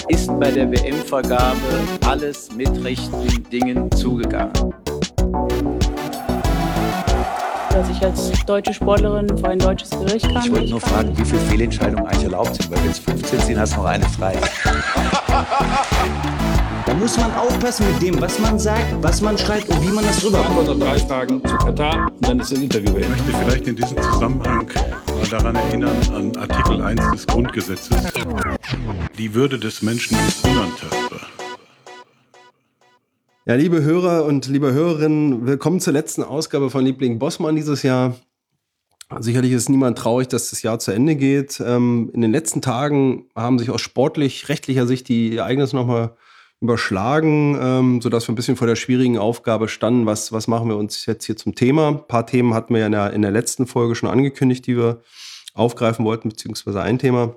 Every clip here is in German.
ist bei der WM-Vergabe alles mit rechten Dingen zugegangen. Dass ich als deutsche Sportlerin vor ein deutsches Gericht kann. Ich wollte nur fragen, wie viele Fehlentscheidungen eigentlich erlaubt sind, weil wenn es 15 sind, hast du noch eine frei. Da muss man aufpassen mit dem, was man sagt, was man schreibt und wie man das rüberbringt. Vor 3 Tagen zu Katar und dann ist das Interview beendet. Ich möchte vielleicht in diesem Zusammenhang mal daran erinnern, an Artikel 1 des Grundgesetzes. Die Würde des Menschen ist unantastbar. Ja, liebe Hörer und liebe Hörerinnen, willkommen zur letzten Ausgabe von Liebling Bossmann dieses Jahr. Sicherlich ist niemand traurig, dass das Jahr zu Ende geht. In den letzten Tagen haben sich aus sportlich-rechtlicher Sicht die Ereignisse nochmal überschlagen, sodass wir ein bisschen vor der schwierigen Aufgabe standen, was machen wir uns jetzt hier zum Thema. Ein paar Themen hatten wir ja in der letzten Folge schon angekündigt, die wir aufgreifen wollten, beziehungsweise ein Thema.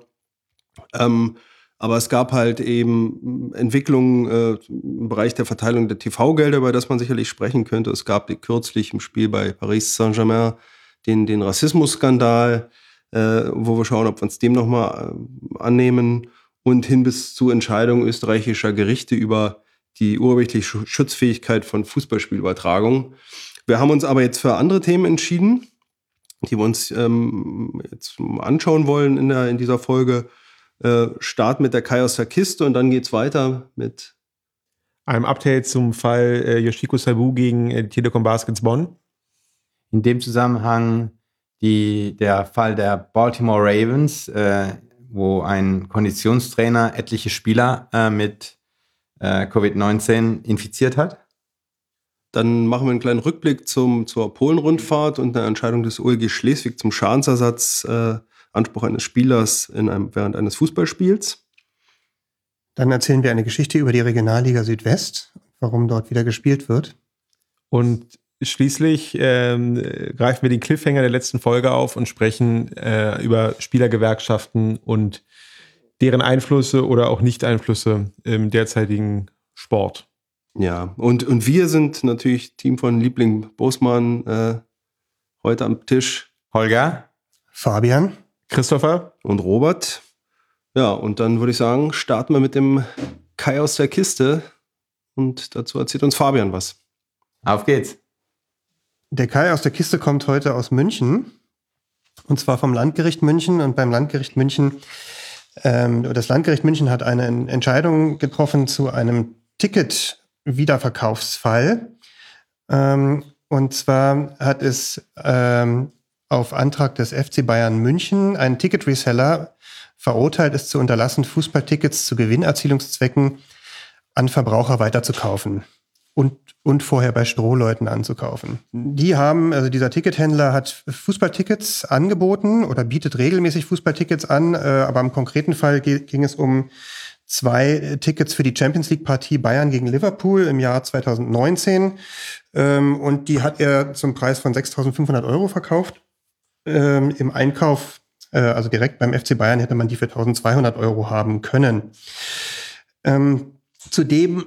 Aber es gab halt eben Entwicklungen im Bereich der Verteilung der TV-Gelder, über das man sicherlich sprechen könnte. Es gab kürzlich im Spiel bei Paris Saint-Germain den Rassismusskandal, wo wir schauen, ob wir uns dem nochmal annehmen. Und hin bis zu Entscheidungen österreichischer Gerichte über die urheberrechtliche Schutzfähigkeit von Fußballspielübertragungen. Wir haben uns aber jetzt für andere Themen entschieden, die wir uns jetzt anschauen wollen in dieser Folge. Start mit der Kai aus der Kiste und dann geht's weiter mit einem Update zum Fall Yoshiko Saibu gegen Telekom Baskets Bonn. In dem Zusammenhang der Fall der Baltimore Ravens, wo ein Konditionstrainer etliche Spieler mit Covid-19 infiziert hat. Dann machen wir einen kleinen Rückblick zur Polen-Rundfahrt und der Entscheidung des OLG Schleswig zum Schadensersatz Anspruch eines Spielers während eines Fußballspiels. Dann erzählen wir eine Geschichte über die Regionalliga Südwest, warum dort wieder gespielt wird. Und schließlich greifen wir den Cliffhanger der letzten Folge auf und sprechen über Spielergewerkschaften und deren Einflüsse oder auch Nicht-Einflüsse im derzeitigen Sport. Ja, und wir sind natürlich Team von Liebling Bossmann heute am Tisch. Holger, Fabian, Christopher und Robert. Ja, und dann würde ich sagen, starten wir mit dem Kai aus der Kiste und dazu erzählt uns Fabian was. Auf geht's. Der Kai aus der Kiste kommt heute aus München, und zwar vom Landgericht München. Und beim Landgericht München, das Landgericht München hat eine Entscheidung getroffen zu einem Ticket-Wiederverkaufsfall. Und zwar hat es auf Antrag des FC Bayern München einen Ticket-Reseller verurteilt, es zu unterlassen, Fußballtickets zu Gewinnerzielungszwecken an Verbraucher weiterzukaufen. Und vorher bei Strohleuten anzukaufen. Dieser Tickethändler hat Fußballtickets angeboten oder bietet regelmäßig Fußballtickets an, aber im konkreten Fall ging es um 2 Tickets für die Champions-League-Partie Bayern gegen Liverpool im Jahr 2019. Und die hat er zum Preis von 6.500 € verkauft. Im Einkauf, also direkt beim FC Bayern, hätte man die für 1.200 € haben können. Zudem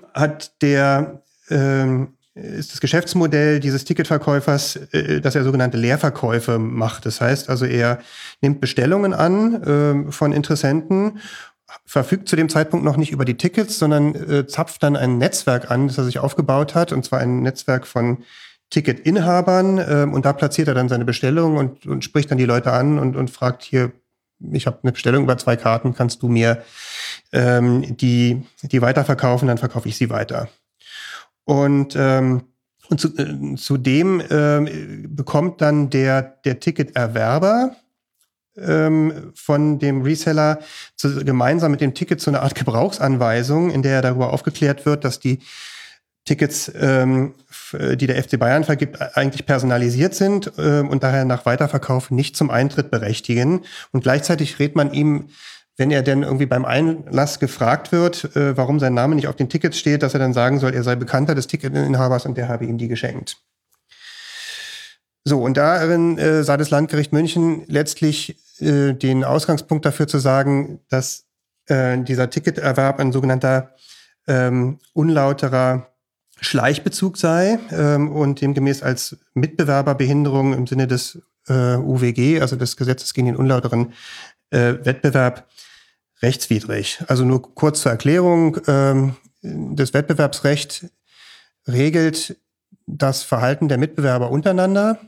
ist das Geschäftsmodell dieses Ticketverkäufers, dass er sogenannte Leerverkäufe macht. Das heißt also, er nimmt Bestellungen an von Interessenten, verfügt zu dem Zeitpunkt noch nicht über die Tickets, sondern zapft dann ein Netzwerk an, das er sich aufgebaut hat, und zwar ein Netzwerk von Ticketinhabern. Und da platziert er dann seine Bestellung und spricht dann die Leute an und fragt hier, ich habe eine Bestellung über 2 Karten, kannst du mir die weiterverkaufen, dann verkaufe ich sie weiter. Und zudem bekommt dann der Ticketerwerber von dem Reseller gemeinsam mit dem Ticket so eine Art Gebrauchsanweisung, in der er darüber aufgeklärt wird, dass die Tickets, die der FC Bayern vergibt, eigentlich personalisiert sind und daher nach Weiterverkauf nicht zum Eintritt berechtigen. Und gleichzeitig rät man ihm, wenn er denn irgendwie beim Einlass gefragt wird, warum sein Name nicht auf den Tickets steht, dass er dann sagen soll, er sei Bekannter des Ticketinhabers und der habe ihm die geschenkt. So, und darin sah das Landgericht München letztlich den Ausgangspunkt dafür zu sagen, dass dieser Ticketerwerb ein sogenannter unlauterer Schleichbezug sei und demgemäß als Mitbewerberbehinderung im Sinne des UWG, also des Gesetzes gegen den unlauteren Wettbewerb, rechtswidrig. Also nur kurz zur Erklärung. Das Wettbewerbsrecht regelt das Verhalten der Mitbewerber untereinander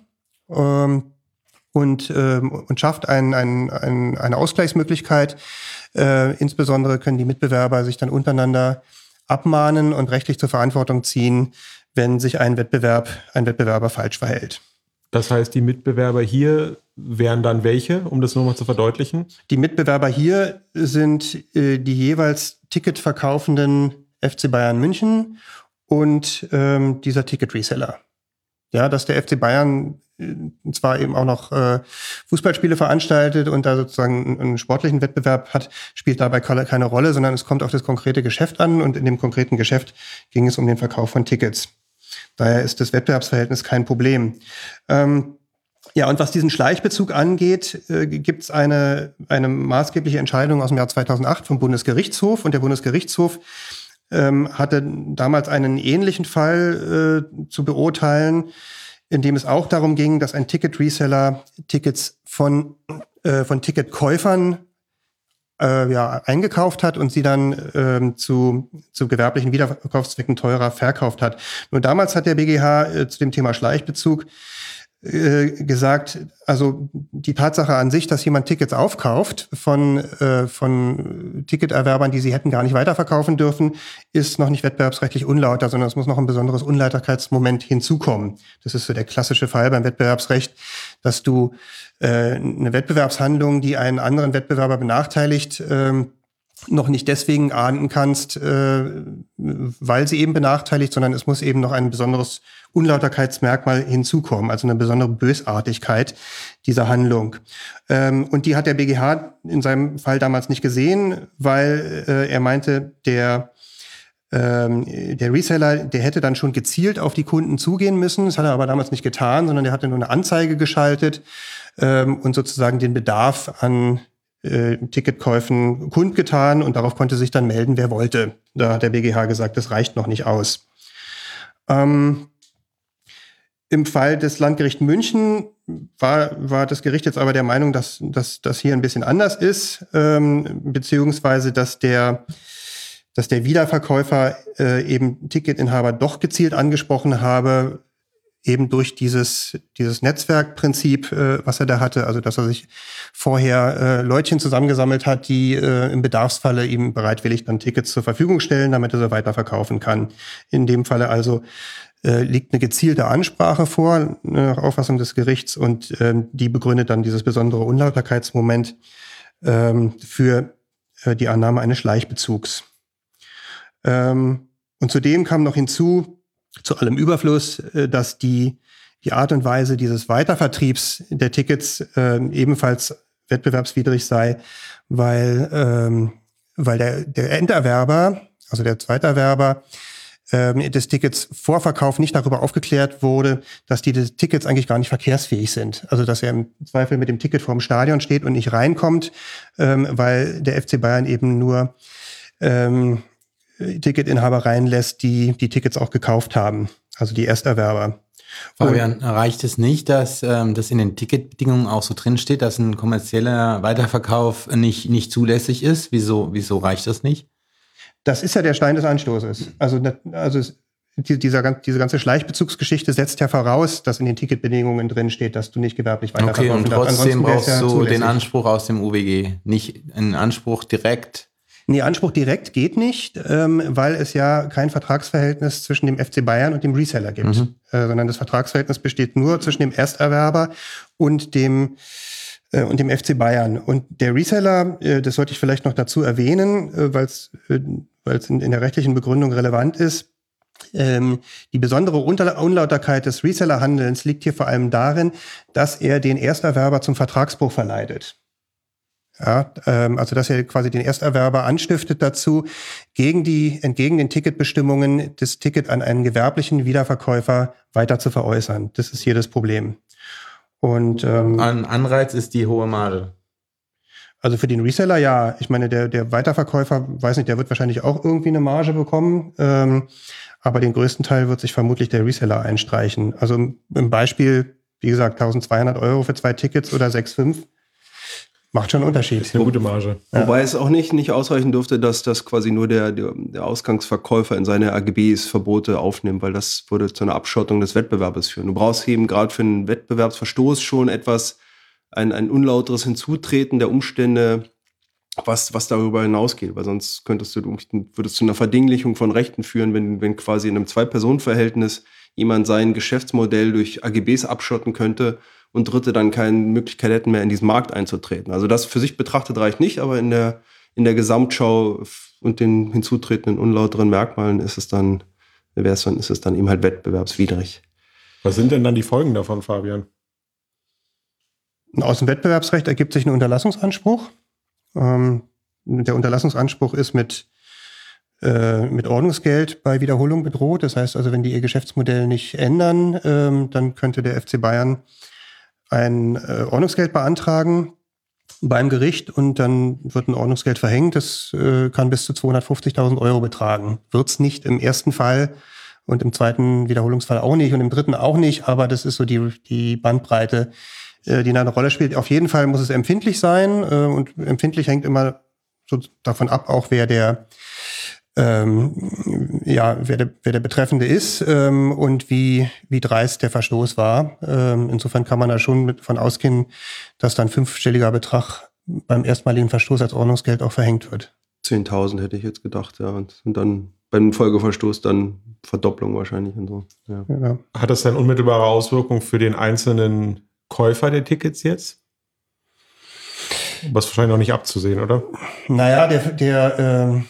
und schafft eine Ausgleichsmöglichkeit. Insbesondere können die Mitbewerber sich dann untereinander abmahnen und rechtlich zur Verantwortung ziehen, wenn sich ein Wettbewerber falsch verhält. Das heißt, die Mitbewerber hier wären dann welche, um das nochmal zu verdeutlichen? Die Mitbewerber hier sind die jeweils Ticket verkaufenden FC Bayern München und dieser Ticket-Reseller. Ja, dass der FC Bayern zwar eben auch noch Fußballspiele veranstaltet und da sozusagen einen sportlichen Wettbewerb hat, spielt dabei keine Rolle, sondern es kommt auf das konkrete Geschäft an und in dem konkreten Geschäft ging es um den Verkauf von Tickets. Daher ist das Wettbewerbsverhältnis kein Problem. Ja, und was diesen Schleichbezug angeht, gibt es eine maßgebliche Entscheidung aus dem Jahr 2008 vom Bundesgerichtshof. Und der Bundesgerichtshof hatte damals einen ähnlichen Fall zu beurteilen, in dem es auch darum ging, dass ein Ticket-Reseller Tickets von Ticketkäufern eingekauft hat und sie dann zu gewerblichen Wiederverkaufszwecken teurer verkauft hat. Nur damals hat der BGH zu dem Thema Schleichbezug gesagt, also die Tatsache an sich, dass jemand Tickets aufkauft von Ticketerwerbern, die sie hätten gar nicht weiterverkaufen dürfen, ist noch nicht wettbewerbsrechtlich unlauter, sondern es muss noch ein besonderes Unlauterkeitsmoment hinzukommen. Das ist so der klassische Fall beim Wettbewerbsrecht, dass du eine Wettbewerbshandlung, die einen anderen Wettbewerber benachteiligt, noch nicht deswegen ahnden kannst, weil sie eben benachteiligt, sondern es muss eben noch ein besonderes Unlauterkeitsmerkmal hinzukommen, also eine besondere Bösartigkeit dieser Handlung. Und die hat der BGH in seinem Fall damals nicht gesehen, weil er meinte, der Reseller, der hätte dann schon gezielt auf die Kunden zugehen müssen. Das hat er aber damals nicht getan, sondern der hatte nur eine Anzeige geschaltet und sozusagen den Bedarf an Ticketkäufen kundgetan und darauf konnte sich dann melden, wer wollte. Da hat der BGH gesagt, das reicht noch nicht aus. Im Fall des Landgerichts München war das Gericht jetzt aber der Meinung, dass das hier ein bisschen anders ist, beziehungsweise dass der Wiederverkäufer eben Ticketinhaber doch gezielt angesprochen habe, eben durch dieses Netzwerkprinzip, was er da hatte, also dass er sich vorher Leutchen zusammengesammelt hat, die im Bedarfsfalle ihm bereitwillig dann Tickets zur Verfügung stellen, damit er sie weiterverkaufen kann. In dem Falle also liegt eine gezielte Ansprache vor, nach Auffassung des Gerichts, und die begründet dann dieses besondere Unlauterkeitsmoment für die Annahme eines Schleichbezugs. Und zudem kam noch hinzu, zu allem Überfluss, dass die Art und Weise dieses Weitervertriebs der Tickets ebenfalls wettbewerbswidrig sei, weil der Enderwerber, also der Zweiterwerber, des Tickets vor Verkauf nicht darüber aufgeklärt wurde, dass die Tickets eigentlich gar nicht verkehrsfähig sind. Also dass er im Zweifel mit dem Ticket vorm Stadion steht und nicht reinkommt, weil der FC Bayern eben nur Ticketinhaber reinlässt, die Tickets auch gekauft haben, also die Ersterwerber. Fabian, reicht es nicht, dass das in den Ticketbedingungen auch so drin steht, dass ein kommerzieller Weiterverkauf nicht zulässig ist? Wieso reicht das nicht? Das ist ja der Stein des Anstoßes. Also diese ganze Schleichbezugsgeschichte setzt ja voraus, dass in den Ticketbedingungen drin steht, dass du nicht gewerblich weiterverkaufen darfst. Okay, und trotzdem brauchst du zulässig. den Anspruch aus dem UWG, nicht einen Anspruch direkt. Nee, Anspruch direkt geht nicht, weil es ja kein Vertragsverhältnis zwischen dem FC Bayern und dem Reseller gibt, sondern das Vertragsverhältnis besteht nur zwischen dem Ersterwerber und dem FC Bayern. Und der Reseller, das sollte ich vielleicht noch dazu erwähnen, weil es in der rechtlichen Begründung relevant ist, die besondere Unlauterkeit des Reseller-Handelns liegt hier vor allem darin, dass er den Ersterwerber zum Vertragsbruch verleitet. Ja, also dass er quasi den Ersterwerber anstiftet dazu, entgegen den Ticketbestimmungen das Ticket an einen gewerblichen Wiederverkäufer weiter zu veräußern. Das ist hier das Problem. Und ein Anreiz ist die hohe Marge. Also für den Reseller ja. Ich meine, der Weiterverkäufer, weiß nicht, der wird wahrscheinlich auch irgendwie eine Marge bekommen, aber den größten Teil wird sich vermutlich der Reseller einstreichen. Also im Beispiel, wie gesagt, 1.200 € für 2 Tickets oder 6,5. Macht schon einen Unterschied. Ist eine gute Marge. Ja. Wobei es auch nicht ausreichen dürfte, dass das quasi nur der Ausgangsverkäufer in seine AGBs Verbote aufnimmt, weil das würde zu einer Abschottung des Wettbewerbs führen. Du brauchst eben gerade für einen Wettbewerbsverstoß schon ein unlauteres Hinzutreten der Umstände, was darüber hinausgeht, weil sonst würdest du zu einer Verdinglichung von Rechten führen, wenn quasi in einem Zwei-Personen-Verhältnis jemand sein Geschäftsmodell durch AGBs abschotten könnte und Dritte dann keine Möglichkeit hätten mehr in diesen Markt einzutreten. Also das für sich betrachtet reicht nicht, aber in der Gesamtschau und den hinzutretenden unlauteren Merkmalen ist es dann eben halt wettbewerbswidrig. Was sind denn dann die Folgen davon, Fabian? Aus dem Wettbewerbsrecht ergibt sich ein Unterlassungsanspruch. Der Unterlassungsanspruch ist mit Ordnungsgeld bei Wiederholung bedroht. Das heißt also, wenn die ihr Geschäftsmodell nicht ändern, dann könnte der FC Bayern ein Ordnungsgeld beantragen beim Gericht und dann wird ein Ordnungsgeld verhängt. Das kann bis zu 250.000 Euro betragen. Wird es nicht im ersten Fall und im zweiten Wiederholungsfall auch nicht und im dritten auch nicht, aber das ist so die Bandbreite, die da eine Rolle spielt. Auf jeden Fall muss es empfindlich sein und empfindlich hängt immer so davon ab, auch wer der Betreffende ist und wie dreist der Verstoß war. Insofern kann man da schon davon ausgehen, dass dann 5-stelliger Betrag beim erstmaligen Verstoß als Ordnungsgeld auch verhängt wird. 10.000 hätte ich jetzt gedacht, ja. Und dann beim Folgeverstoß dann Verdopplung wahrscheinlich und so. Ja. Ja. Hat das dann unmittelbare Auswirkungen für den einzelnen Käufer der Tickets jetzt? Was wahrscheinlich noch nicht abzusehen, oder? Naja, der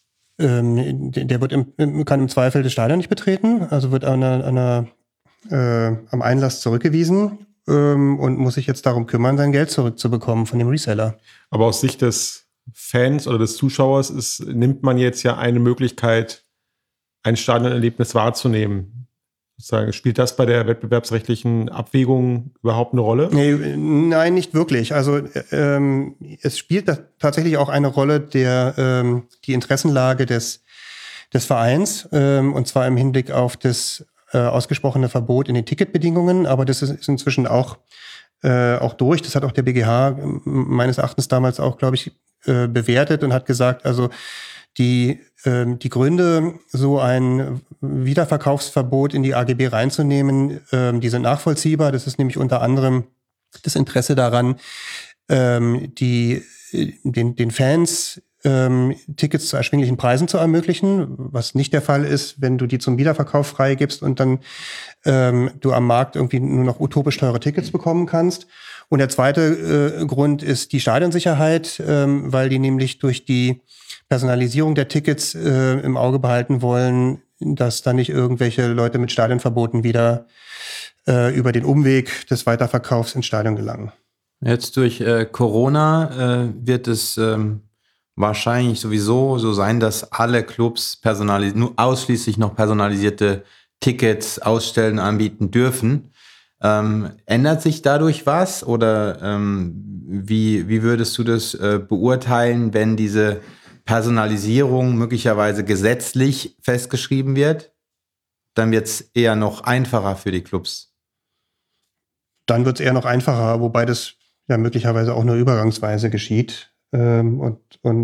kann im Zweifel das Stadion nicht betreten, also wird am Einlass zurückgewiesen und muss sich jetzt darum kümmern, sein Geld zurückzubekommen von dem Reseller. Aber aus Sicht des Fans oder des Zuschauers nimmt man jetzt ja eine Möglichkeit, ein Stadionerlebnis wahrzunehmen. Spielt das bei der wettbewerbsrechtlichen Abwägung überhaupt eine Rolle? Nein, nicht wirklich. Also es spielt tatsächlich auch eine Rolle die Interessenlage des Vereins, und zwar im Hinblick auf das ausgesprochene Verbot in den Ticketbedingungen. Aber das ist inzwischen auch durch. Das hat auch der BGH meines Erachtens damals auch, glaube ich, bewertet und hat gesagt, also die Gründe, so ein Wiederverkaufsverbot in die AGB reinzunehmen, die sind nachvollziehbar. Das ist nämlich unter anderem das Interesse daran, den Fans Tickets zu erschwinglichen Preisen zu ermöglichen, was nicht der Fall ist, wenn du die zum Wiederverkauf freigibst und dann du am Markt irgendwie nur noch utopisch teure Tickets bekommen kannst. Und der zweite Grund ist die Stadionsicherheit, weil die nämlich durch die Personalisierung der Tickets im Auge behalten wollen, dass da nicht irgendwelche Leute mit Stadionverboten wieder über den Umweg des Weiterverkaufs ins Stadion gelangen. Jetzt durch Corona wird es wahrscheinlich sowieso so sein, dass alle Clubs nur ausschließlich noch personalisierte Tickets ausstellen, anbieten dürfen. Ändert sich dadurch was oder wie würdest du das beurteilen, wenn diese Personalisierung möglicherweise gesetzlich festgeschrieben wird? Dann wird es eher noch einfacher für die Clubs. Dann wird es eher noch einfacher, wobei das ja möglicherweise auch nur übergangsweise geschieht und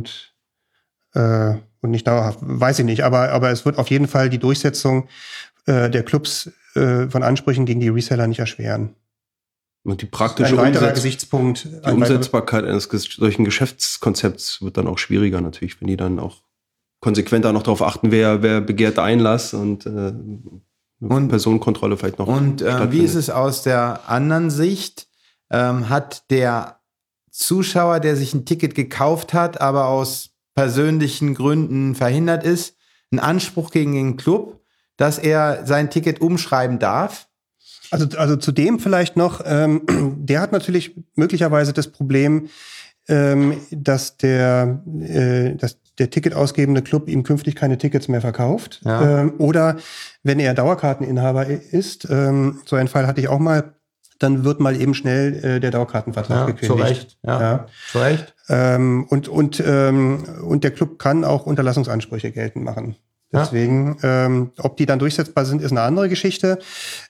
nicht dauerhaft, weiß ich nicht. Aber es wird auf jeden Fall die Durchsetzung der Clubs von Ansprüchen gegen die Reseller nicht erschweren. Und die praktische Umsetzbarkeit eines solchen Geschäftskonzepts wird dann auch schwieriger natürlich, wenn die dann auch konsequenter noch darauf achten, wer begehrt Einlass und Personenkontrolle vielleicht noch. Und wie ist es aus der anderen Sicht? Hat der Zuschauer, der sich ein Ticket gekauft hat, aber aus persönlichen Gründen verhindert ist, einen Anspruch gegen den Club, dass er sein Ticket umschreiben darf? Also zu dem vielleicht noch, der hat natürlich möglicherweise das Problem, dass der ticketausgebende Club ihm künftig keine Tickets mehr verkauft. Ja. Oder wenn er Dauerkarteninhaber ist, so einen Fall hatte ich auch mal, dann wird mal eben schnell der Dauerkartenvertrag gekündigt. Zu Recht. Ja. Zu Recht. Und der Club kann auch Unterlassungsansprüche geltend machen. Deswegen, ob die dann durchsetzbar sind, ist eine andere Geschichte.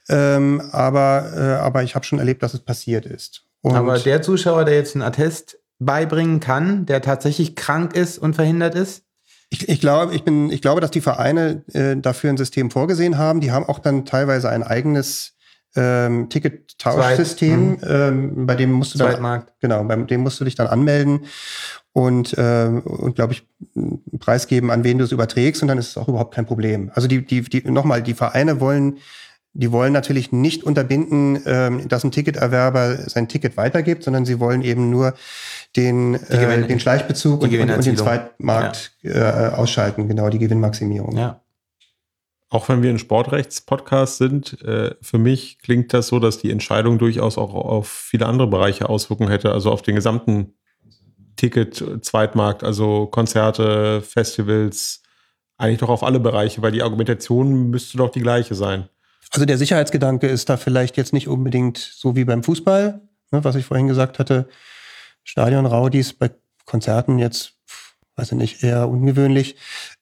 Aber ich habe schon erlebt, dass es passiert ist. Aber der Zuschauer, der jetzt einen Attest beibringen kann, der tatsächlich krank ist und verhindert ist? Ich glaube, dass die Vereine dafür ein System vorgesehen haben. Die haben auch dann teilweise ein eigenes Ticket-Tauschsystem, bei dem musst du bei dem musst du dich dann anmelden und glaube ich, preisgeben, an wen du es überträgst, und dann ist es auch überhaupt kein Problem. Also die Vereine wollen natürlich nicht unterbinden, dass ein Ticketerwerber sein Ticket weitergibt, sondern sie wollen eben nur den Schleichbezug und den Zweitmarkt ausschalten, genau, die Gewinnmaximierung. Ja. Auch wenn wir ein Sportrechts-Podcast sind, für mich klingt das so, dass die Entscheidung durchaus auch auf viele andere Bereiche Auswirkungen hätte, also auf den gesamten Ticket-Zweitmarkt, also Konzerte, Festivals, eigentlich doch auf alle Bereiche, weil die Argumentation müsste doch die gleiche sein. Also der Sicherheitsgedanke ist da vielleicht jetzt nicht unbedingt so wie beim Fußball, ne, was ich vorhin gesagt hatte, Stadion-Raudis, bei Konzerten jetzt, weiß ich nicht, eher ungewöhnlich.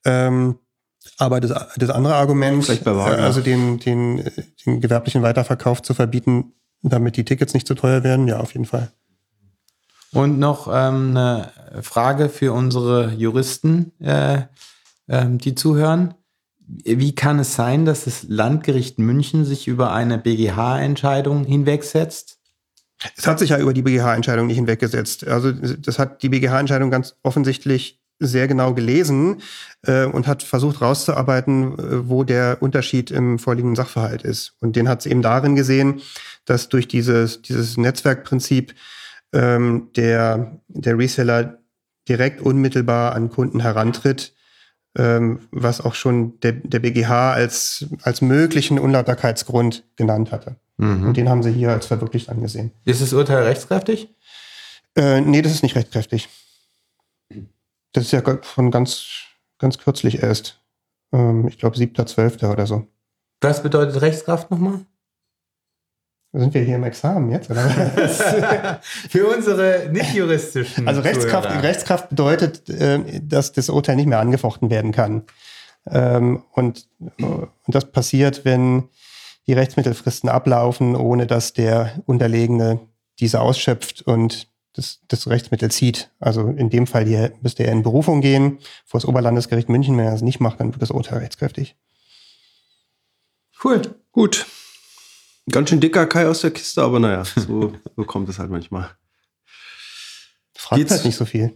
Aber das andere Argument, also den gewerblichen Weiterverkauf zu verbieten, damit die Tickets nicht zu teuer werden, ja, auf jeden Fall. Und noch eine Frage für unsere Juristen, die zuhören. Wie kann es sein, dass das Landgericht München sich über eine BGH-Entscheidung hinwegsetzt? Es hat sich ja über die BGH-Entscheidung nicht hinweggesetzt. Also das hat die BGH-Entscheidung ganz offensichtlich sehr genau gelesen und hat versucht rauszuarbeiten, wo der Unterschied im vorliegenden Sachverhalt ist. Und den hat es eben darin gesehen, dass durch dieses Netzwerkprinzip der Reseller direkt unmittelbar an Kunden herantritt, was auch schon der BGH als möglichen Unlauterkeitsgrund genannt hatte. Mhm. Und den haben sie hier als verwirklicht angesehen. Ist das Urteil rechtskräftig? Nee, das ist nicht rechtskräftig. Das ist ja von ganz kürzlich erst. Ich glaube 7.12. oder so. Was bedeutet Rechtskraft nochmal? Sind wir hier im Examen jetzt, oder? Für unsere nicht-juristischen Also Rechtskraft bedeutet, dass das Urteil nicht mehr angefochten werden kann. Und das passiert, wenn die Rechtsmittelfristen ablaufen, ohne dass der Unterlegene diese ausschöpft und das Rechtsmittel zieht. Also in dem Fall hier müsste er in Berufung gehen vor das Oberlandesgericht München. Wenn er das nicht macht, dann wird das Urteil rechtskräftig. Cool, gut. Ganz schön dicker Kai aus der Kiste, aber naja, so kommt es halt manchmal. Fragt halt nicht so viel.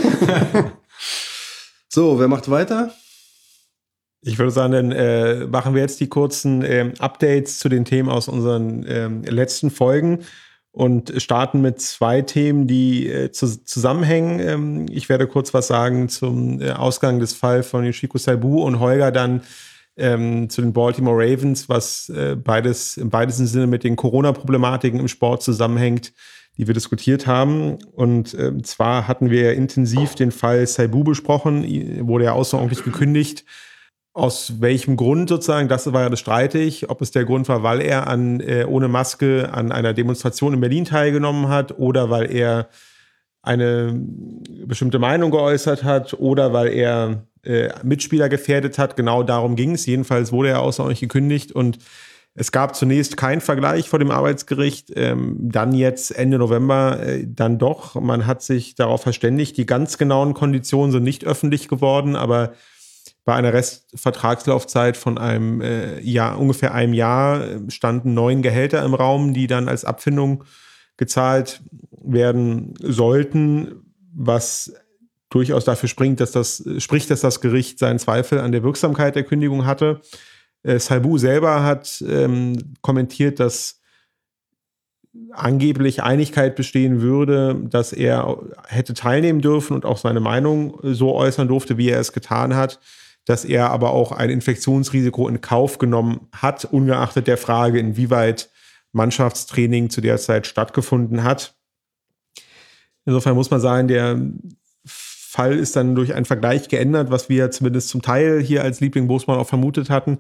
So, wer macht weiter? Ich würde sagen, dann machen wir jetzt die kurzen Updates zu den Themen aus unseren letzten Folgen und starten mit 2 Themen, die zusammenhängen. Ich werde kurz was sagen zum Ausgang des Falls von Yoshiko Saibu und Holger dann zu den Baltimore Ravens, was beides im weitesten Sinne mit den Corona-Problematiken im Sport zusammenhängt, die wir diskutiert haben. Und zwar hatten wir intensiv den Fall Saibu besprochen, wurde ja außerordentlich gekündigt. Aus welchem Grund sozusagen, das war ja das streitig, ob es der Grund war, weil er ohne Maske an einer Demonstration in Berlin teilgenommen hat oder weil er eine bestimmte Meinung geäußert hat oder weil er Mitspieler gefährdet hat. Genau darum ging es. Jedenfalls wurde er außerordentlich gekündigt und es gab zunächst keinen Vergleich vor dem Arbeitsgericht. Dann jetzt Ende November dann doch. Man hat sich darauf verständigt. Die ganz genauen Konditionen sind nicht öffentlich geworden, aber bei einer Restvertragslaufzeit von ungefähr einem Jahr standen 9 Gehälter im Raum, die dann als Abfindung gezahlt werden sollten, was durchaus dafür spricht, dass das Gericht seinen Zweifel an der Wirksamkeit der Kündigung hatte. Saibu selber hat kommentiert, dass angeblich Einigkeit bestehen würde, dass er hätte teilnehmen dürfen und auch seine Meinung so äußern durfte, wie er es getan hat, dass er aber auch ein Infektionsrisiko in Kauf genommen hat, ungeachtet der Frage, inwieweit Mannschaftstraining zu der Zeit stattgefunden hat. Insofern muss man sagen, der Fall ist dann durch einen Vergleich geändert, was wir zumindest zum Teil hier als Liebling Bosman auch vermutet hatten.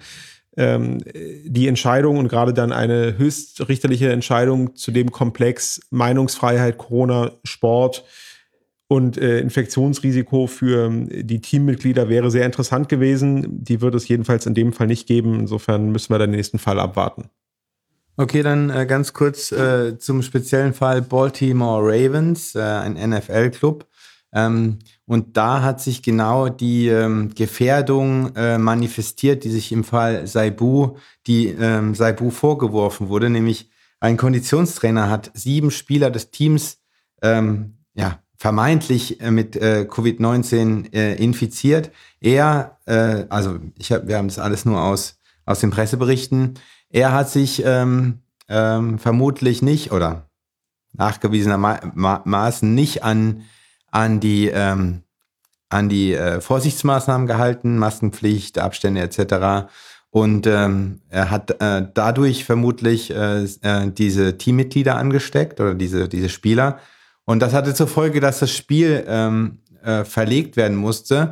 Die Entscheidung und gerade dann eine höchstrichterliche Entscheidung zu dem Komplex Meinungsfreiheit, Corona, Sport und Infektionsrisiko für die Teammitglieder wäre sehr interessant gewesen. Die wird es jedenfalls in dem Fall nicht geben. Insofern müssen wir den nächsten Fall abwarten. Okay, dann ganz kurz zum speziellen Fall Baltimore Ravens, ein NFL-Club. Und da hat sich genau die Gefährdung manifestiert, die sich im Fall Saibu vorgeworfen wurde, nämlich ein Konditionstrainer hat 7 Spieler des Teams vermeintlich mit Covid-19 infiziert. Wir haben das alles nur aus den Presseberichten. Er hat sich vermutlich nicht oder nachgewiesenermaßen nicht an die Vorsichtsmaßnahmen gehalten, Maskenpflicht, Abstände etc. Und er hat dadurch vermutlich diese Teammitglieder angesteckt oder diese Spieler. Und das hatte zur Folge, dass das Spiel verlegt werden musste.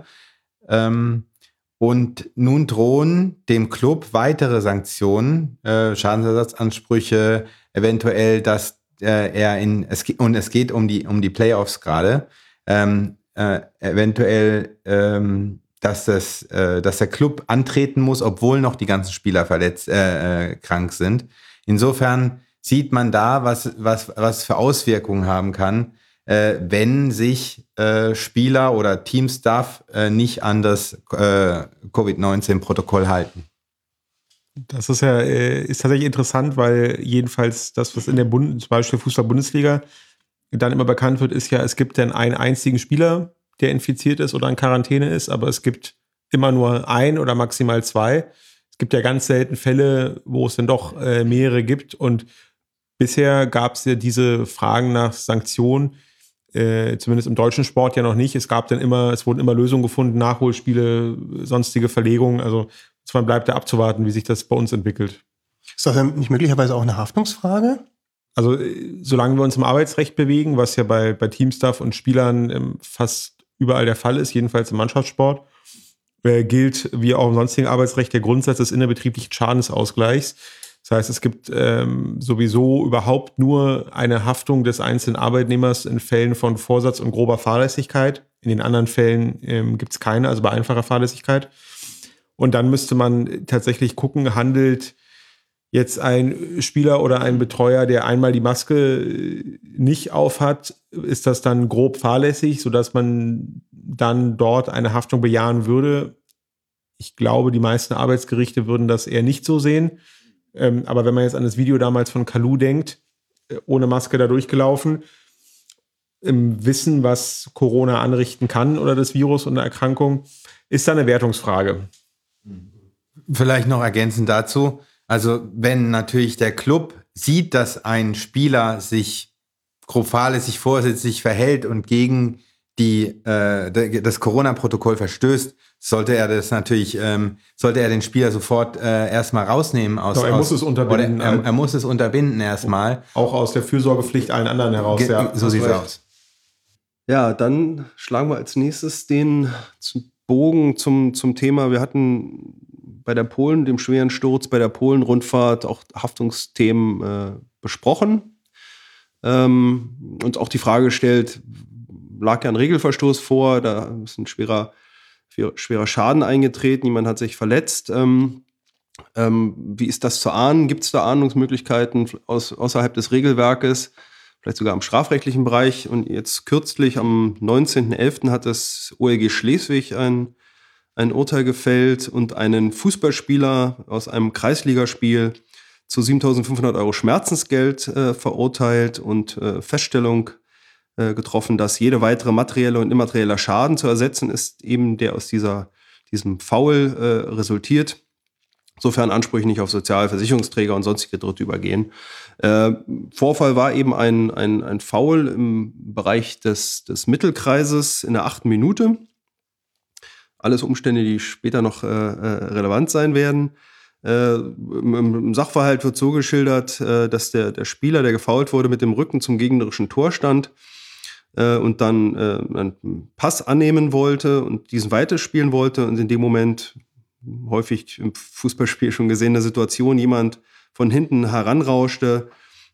Und nun drohen dem Club weitere Sanktionen, Schadensersatzansprüche, eventuell, dass es geht um die Playoffs gerade, eventuell, dass der Club antreten muss, obwohl noch die ganzen Spieler krank sind. Insofern sieht man da, was für Auswirkungen haben kann, wenn sich Spieler oder Teamstaff nicht an das Covid-19-Protokoll halten. Das ist tatsächlich interessant, weil jedenfalls das, was in der zum Beispiel Fußball-Bundesliga dann immer bekannt wird, ist ja, es gibt dann einen einzigen Spieler, der infiziert ist oder in Quarantäne ist, aber es gibt immer nur 1 oder maximal 2. Es gibt ja ganz selten Fälle, wo es dann doch mehrere gibt, und bisher gab es ja diese Fragen nach Sanktionen, zumindest im deutschen Sport ja noch nicht. Es wurden immer Lösungen gefunden, Nachholspiele, sonstige Verlegungen. Also es bleibt da abzuwarten, wie sich das bei uns entwickelt. Ist das nicht möglicherweise auch eine Haftungsfrage? Also solange wir uns im Arbeitsrecht bewegen, was ja bei Teamstaff und Spielern fast überall der Fall ist, jedenfalls im Mannschaftssport, gilt wie auch im sonstigen Arbeitsrecht der Grundsatz des innerbetrieblichen Schadensausgleichs. Das heißt, es gibt sowieso überhaupt nur eine Haftung des einzelnen Arbeitnehmers in Fällen von Vorsatz und grober Fahrlässigkeit. In den anderen Fällen gibt es keine, also bei einfacher Fahrlässigkeit. Und dann müsste man tatsächlich gucken, handelt jetzt ein Spieler oder ein Betreuer, der einmal die Maske nicht aufhat, ist das dann grob fahrlässig, sodass man dann dort eine Haftung bejahen würde? Ich glaube, die meisten Arbeitsgerichte würden das eher nicht so sehen. Aber wenn man jetzt an das Video damals von Kalou denkt, ohne Maske da durchgelaufen, im Wissen, was Corona anrichten kann oder das Virus und eine Erkrankung, ist da eine Wertungsfrage. Vielleicht noch ergänzend dazu, also wenn natürlich der Club sieht, dass ein Spieler sich grob fahrlässig, vorsätzlich verhält und gegen das Corona-Protokoll verstößt, sollte er den Spieler sofort erstmal rausnehmen. Er muss es unterbinden. Er muss es unterbinden erstmal. Auch aus der Fürsorgepflicht allen anderen heraus. So sieht es aus. Ja, dann schlagen wir als nächstes den Bogen zum Thema. Wir hatten bei dem schweren Sturz, bei der Polen-Rundfahrt auch Haftungsthemen besprochen. Und auch die Frage gestellt, lag ja ein Regelverstoß vor, da ist ein schwerer Schaden eingetreten, jemand hat sich verletzt. Wie ist das zu ahnen? Gibt es da Ahndungsmöglichkeiten außerhalb des Regelwerkes, vielleicht sogar im strafrechtlichen Bereich? Und jetzt kürzlich am 19.11. hat das OLG Schleswig ein Urteil gefällt und einen Fußballspieler aus einem Kreisligaspiel zu 7.500 € Schmerzensgeld verurteilt und Feststellung getroffen, dass jede weitere materielle und immaterieller Schaden zu ersetzen ist, eben der aus diesem Foul resultiert, sofern Ansprüche nicht auf Sozialversicherungsträger und sonstige Dritte übergehen. Vorfall war eben ein Foul im Bereich des Mittelkreises in der 8. Minute. Alles Umstände, die später noch relevant sein werden. Im Sachverhalt wird so geschildert, dass der Spieler, der gefoult wurde, mit dem Rücken zum gegnerischen Tor stand und dann einen Pass annehmen wollte und diesen weiterspielen wollte und in dem Moment, häufig im Fußballspiel schon gesehene Situation, jemand von hinten heranrauschte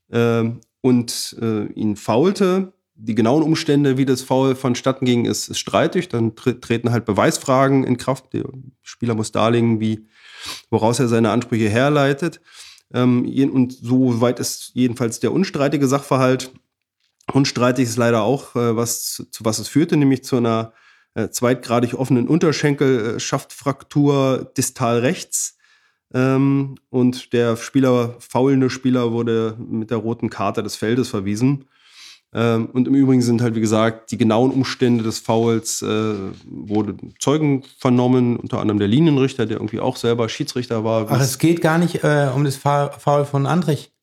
und ihn foulte. Die genauen Umstände, wie das Foul vonstatten ging, ist streitig. Dann treten halt Beweisfragen in Kraft. Der Spieler muss darlegen, woraus er seine Ansprüche herleitet. Und so weit ist jedenfalls der unstreitige Sachverhalt. Unstreitig ist leider auch, zu was es führte, nämlich zu einer zweitgradig offenen Unterschenkelschaftfraktur distal rechts. Und der faulende Spieler wurde mit der roten Karte des Feldes verwiesen. Und im Übrigen sind halt, wie gesagt, die genauen Umstände des Fouls wurde Zeugen vernommen, unter anderem der Linienrichter, der irgendwie auch selber Schiedsrichter war. Ach, es geht gar nicht um das Foul von Andrich.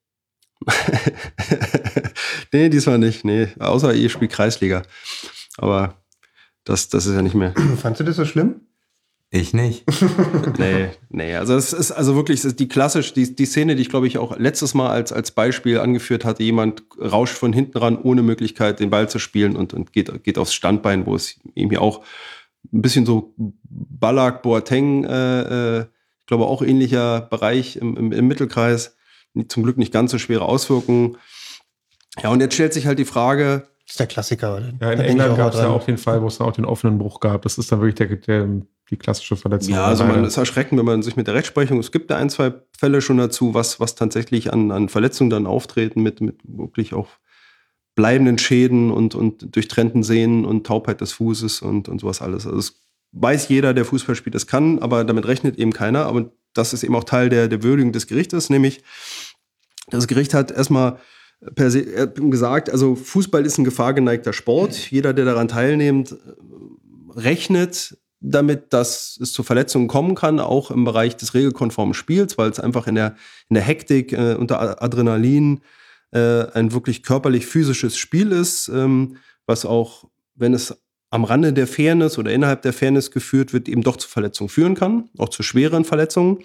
Nee, diesmal nicht. Nee, außer ihr spielt Kreisliga. Aber das ist ja nicht mehr. Fandst du das so schlimm? Ich nicht. Nee, also es ist also wirklich die Szene, die ich glaube ich auch letztes Mal als Beispiel angeführt hatte. Jemand rauscht von hinten ran, ohne Möglichkeit den Ball zu spielen und geht aufs Standbein, wo es eben hier auch ein bisschen so Ballack, Boateng, ich glaube auch ähnlicher Bereich im Mittelkreis. Zum Glück nicht ganz so schwere Auswirkungen. Ja, und jetzt stellt sich halt die Frage. Das ist der Klassiker, oder? Ja, in England gab es ja auch den Fall, wo es dann auch den offenen Bruch gab. Das ist dann wirklich die klassische Verletzung. Ja, also man ist erschreckend, wenn man sich mit der Rechtsprechung, es gibt da 1, 2 Fälle schon dazu, was tatsächlich an Verletzungen dann auftreten mit wirklich auch bleibenden Schäden und durchtrennten Sehnen und Taubheit des Fußes und sowas alles. Also das weiß jeder, der Fußball spielt, das kann, aber damit rechnet eben keiner. Aber das ist eben auch Teil der Würdigung des Gerichtes, nämlich das Gericht hat erstmal per se gesagt, also Fußball ist ein gefahrgeneigter Sport. Jeder, der daran teilnimmt, rechnet damit, dass es zu Verletzungen kommen kann, auch im Bereich des regelkonformen Spiels, weil es einfach in der Hektik unter Adrenalin ein wirklich körperlich-physisches Spiel ist, was auch, wenn es am Rande der Fairness oder innerhalb der Fairness geführt wird, eben doch zu Verletzungen führen kann, auch zu schweren Verletzungen.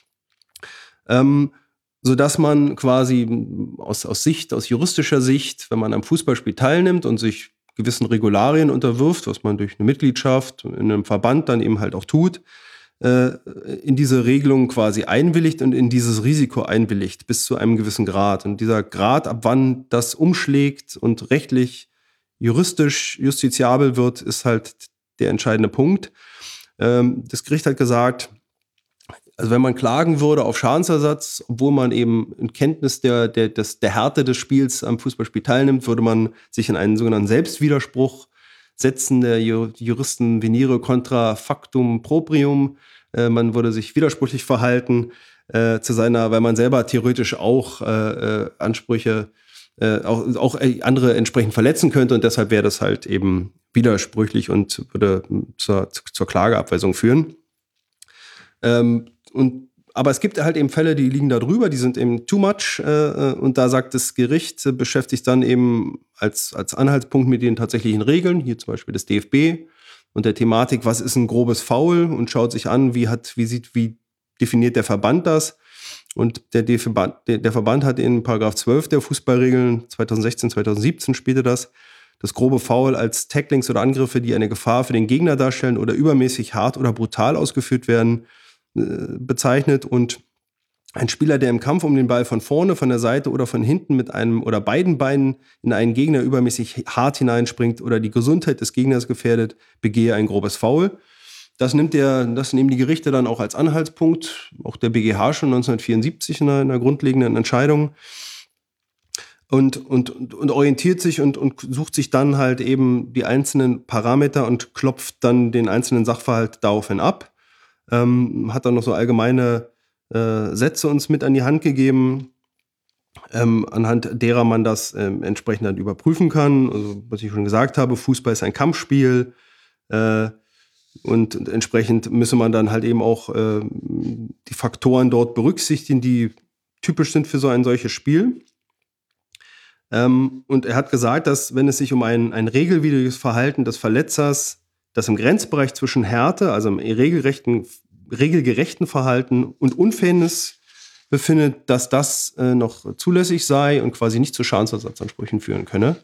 Sodass man quasi aus juristischer Sicht, wenn man am Fußballspiel teilnimmt und sich gewissen Regularien unterwirft, was man durch eine Mitgliedschaft in einem Verband dann eben halt auch tut, in diese Regelung quasi einwilligt und in dieses Risiko einwilligt, bis zu einem gewissen Grad. Und dieser Grad, ab wann das umschlägt und rechtlich, juristisch justiziabel wird, ist halt der entscheidende Punkt. Das Gericht hat gesagt, also wenn man klagen würde auf Schadensersatz, obwohl man eben in Kenntnis der Härte des Spiels am Fußballspiel teilnimmt, würde man sich in einen sogenannten Selbstwiderspruch setzen. Der Juristen venire contra factum proprium. Man würde sich widersprüchlich verhalten weil man selber theoretisch auch Ansprüche, auch andere entsprechend verletzen könnte. Und deshalb wäre das halt eben widersprüchlich und würde zur Klageabweisung führen. Aber es gibt halt eben Fälle, die liegen da drüber, die sind eben too much. Und da sagt das Gericht, beschäftigt dann eben als Anhaltspunkt mit den tatsächlichen Regeln, hier zum Beispiel des DFB und der Thematik, was ist ein grobes Foul, und schaut sich an, wie definiert der Verband das. Und der Verband hat in § 12 der Fußballregeln 2016, 2017 spielte das grobe Foul als Tacklings oder Angriffe, die eine Gefahr für den Gegner darstellen oder übermäßig hart oder brutal ausgeführt werden, bezeichnet. Und ein Spieler, der im Kampf um den Ball von vorne, von der Seite oder von hinten mit einem oder beiden Beinen in einen Gegner übermäßig hart hineinspringt oder die Gesundheit des Gegners gefährdet, begehe ein grobes Foul. Das nehmen die Gerichte dann auch als Anhaltspunkt, auch der BGH schon 1974 in einer grundlegenden Entscheidung, und orientiert sich und sucht sich dann halt eben die einzelnen Parameter und klopft dann den einzelnen Sachverhalt daraufhin ab. Hat dann noch so allgemeine Sätze uns mit an die Hand gegeben, anhand derer man das entsprechend dann überprüfen kann. Also, was ich schon gesagt habe, Fußball ist ein Kampfspiel, und entsprechend müsse man dann halt eben auch die Faktoren dort berücksichtigen, die typisch sind für so ein solches Spiel. Und er hat gesagt, dass wenn es sich um ein regelwidriges Verhalten des Verletzers, das im Grenzbereich zwischen Härte, also im regelgerechten Verhalten und Unfairness befindet, dass das noch zulässig sei und quasi nicht zu Schadensersatzansprüchen führen könne.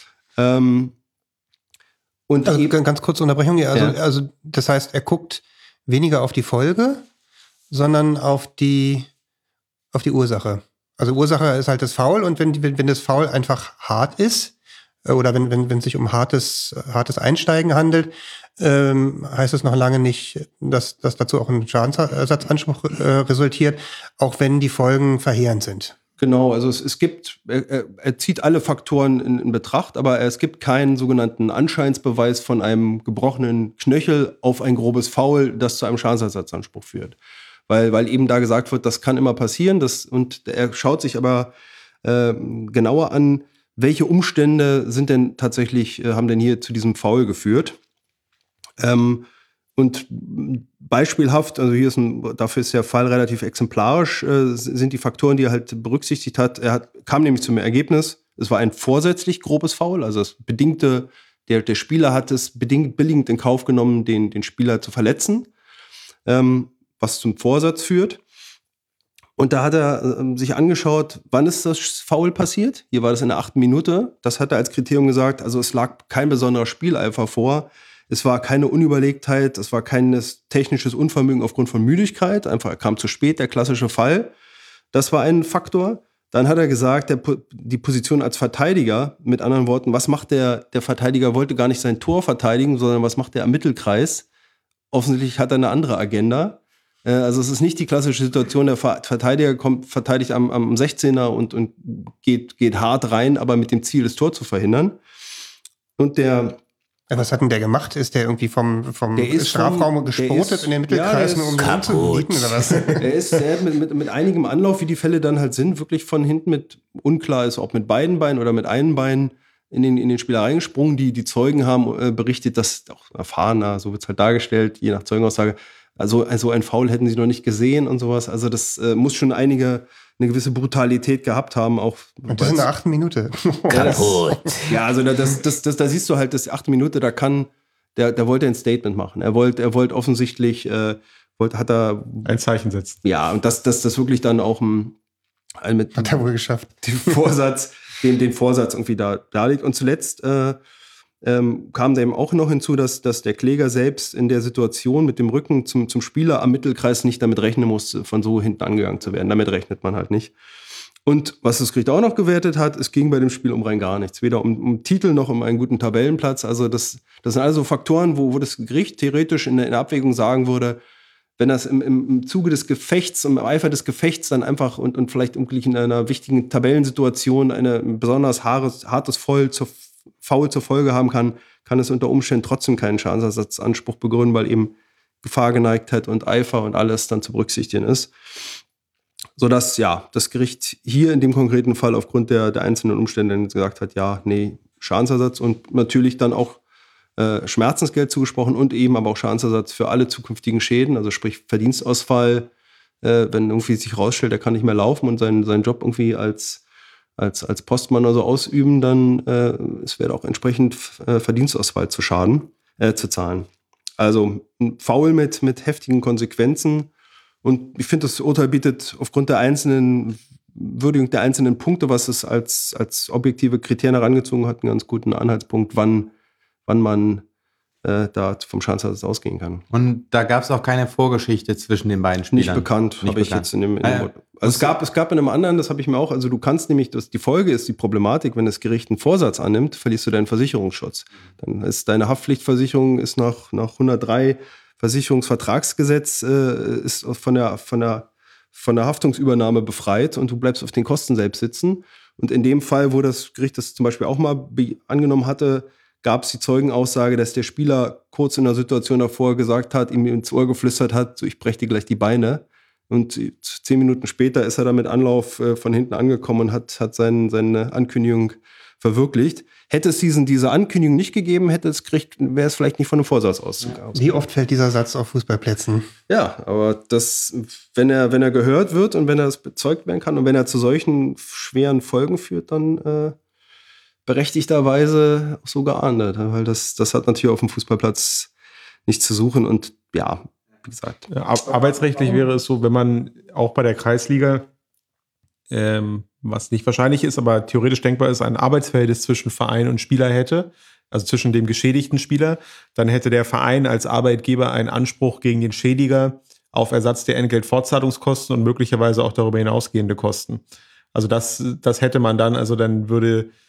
Und also ganz kurze Unterbrechung. Also das heißt, er guckt weniger auf die Folge, sondern auf die Ursache. Also Ursache ist halt das Foul, und wenn das Foul einfach hart ist, oder wenn es sich um hartes Einsteigen handelt, heißt es noch lange nicht, dass dazu auch ein Schadensersatzanspruch resultiert, auch wenn die Folgen verheerend sind. Genau, also es gibt, er zieht alle Faktoren in Betracht, aber es gibt keinen sogenannten Anscheinsbeweis von einem gebrochenen Knöchel auf ein grobes Foul, das zu einem Schadensersatzanspruch führt. Weil eben da gesagt wird, das kann immer passieren, und er schaut sich aber genauer an, welche Umstände sind denn tatsächlich, haben denn hier zu diesem Foul geführt. Und beispielhaft, also dafür ist der Fall relativ exemplarisch, sind die Faktoren, die er halt berücksichtigt hat. Kam nämlich zum Ergebnis, es war ein vorsätzlich grobes Foul, also der Spieler hat es billigend in Kauf genommen, den Spieler zu verletzen, was zum Vorsatz führt. Und da hat er sich angeschaut, wann ist das Foul passiert? Hier war das in der 8. Minute. Das hat er als Kriterium gesagt, also es lag kein besonderer Spieleifer vor. Es war keine Unüberlegtheit, es war kein technisches Unvermögen aufgrund von Müdigkeit. Einfach, er kam zu spät, der klassische Fall. Das war ein Faktor. Dann hat er gesagt, die Position als Verteidiger, mit anderen Worten, was macht der Verteidiger, wollte gar nicht sein Tor verteidigen, sondern was macht der am Mittelkreis? Offensichtlich hat er eine andere Agenda. Also es ist nicht die klassische Situation, der Verteidiger verteidigt am 16er und geht hart rein, aber mit dem Ziel, das Tor zu verhindern. Und was hat denn der gemacht? Ist der irgendwie vom Strafraum gesprotet in den Mittelkreisen, um ihn zu bieten oder was? Er hat mit einigem Anlauf, wie die Fälle dann halt sind, wirklich von hinten unklar ist, ob mit beiden Beinen oder mit einem Bein in den Spieler reingesprungen. Die Zeugen haben berichtet, dass auch erfahrener, so wird es halt dargestellt, je nach Zeugenaussage, also ein Foul hätten sie noch nicht gesehen und sowas. Also das muss schon eine gewisse Brutalität gehabt haben. Auch, und das in der 8. Minute. Kaputt. Ja, also da siehst du halt, das 8. Minute, der wollte ein Statement machen. Er wollte offensichtlich, hat er ein Zeichen setzen. Ja, und das wirklich dann auch hat er wohl geschafft. Den Vorsatz irgendwie da liegt. Und zuletzt kam da eben auch noch hinzu, dass der Kläger selbst in der Situation mit dem Rücken zum Spieler am Mittelkreis nicht damit rechnen musste, von so hinten angegangen zu werden. Damit rechnet man halt nicht. Und was das Gericht auch noch gewertet hat, es ging bei dem Spiel um rein gar nichts. Weder um Titel noch um einen guten Tabellenplatz. Also das sind also Faktoren, wo das Gericht theoretisch in der Abwägung sagen würde, wenn das im Zuge des Gefechts, im Eifer des Gefechts dann einfach und vielleicht in einer wichtigen Tabellensituation ein besonders hartes Foul zur Folge haben kann es unter Umständen trotzdem keinen Schadensersatzanspruch begründen, weil eben Gefahrgeneigtheit und Eifer und alles dann zu berücksichtigen ist. Sodass, das Gericht hier in dem konkreten Fall aufgrund der einzelnen Umstände gesagt hat, Schadensersatz und natürlich dann auch Schmerzensgeld zugesprochen und eben aber auch Schadensersatz für alle zukünftigen Schäden, also sprich Verdienstausfall, wenn irgendwie sich rausstellt, er kann nicht mehr laufen und seinen Job irgendwie als Postmann oder so ausüben, dann es wäre auch entsprechend Verdienstausfall zu zahlen. Also ein Foul mit heftigen Konsequenzen. Und ich finde, das Urteil bietet aufgrund der Würdigung der einzelnen Punkte, was es als objektive Kriterien herangezogen hat, einen ganz guten Anhaltspunkt, wann man da vom Schadensersatz ausgehen kann. Und da gab es auch keine Vorgeschichte zwischen den beiden Spielern? Nicht bekannt, habe ich jetzt in dem also es gab in einem anderen, das habe ich mir auch, also du kannst nämlich, die Folge ist die Problematik, wenn das Gericht einen Vorsatz annimmt, verlierst du deinen Versicherungsschutz. Dann ist deine Haftpflichtversicherung ist nach 103 Versicherungsvertragsgesetz ist von der Haftungsübernahme befreit und du bleibst auf den Kosten selbst sitzen. Und in dem Fall, wo das Gericht das zum Beispiel auch mal angenommen hatte, gab es die Zeugenaussage, dass der Spieler kurz in der Situation davor gesagt hat, ihm ins Ohr geflüstert hat, so, ich breche dir gleich die Beine. Und 10 Minuten später ist er da mit Anlauf von hinten angekommen und hat seine Ankündigung verwirklicht. Hätte es diese Ankündigung nicht gegeben, wäre es vielleicht nicht von einem Vorsatz ausgegangen. Wie oft fällt dieser Satz auf Fußballplätzen? Ja, aber wenn er gehört wird und wenn er das bezeugt werden kann und wenn er zu solchen schweren Folgen führt, dann berechtigterweise so geahndet, weil das hat natürlich auf dem Fußballplatz nichts zu suchen und wie gesagt. Ja, arbeitsrechtlich wäre es so, wenn man auch bei der Kreisliga, was nicht wahrscheinlich ist, aber theoretisch denkbar ist, ein Arbeitsverhältnis zwischen Verein und Spieler hätte, also zwischen dem geschädigten Spieler, dann hätte der Verein als Arbeitgeber einen Anspruch gegen den Schädiger auf Ersatz der Entgeltfortzahlungskosten und möglicherweise auch darüber hinausgehende Kosten. Also das hätte man dann, also dann würde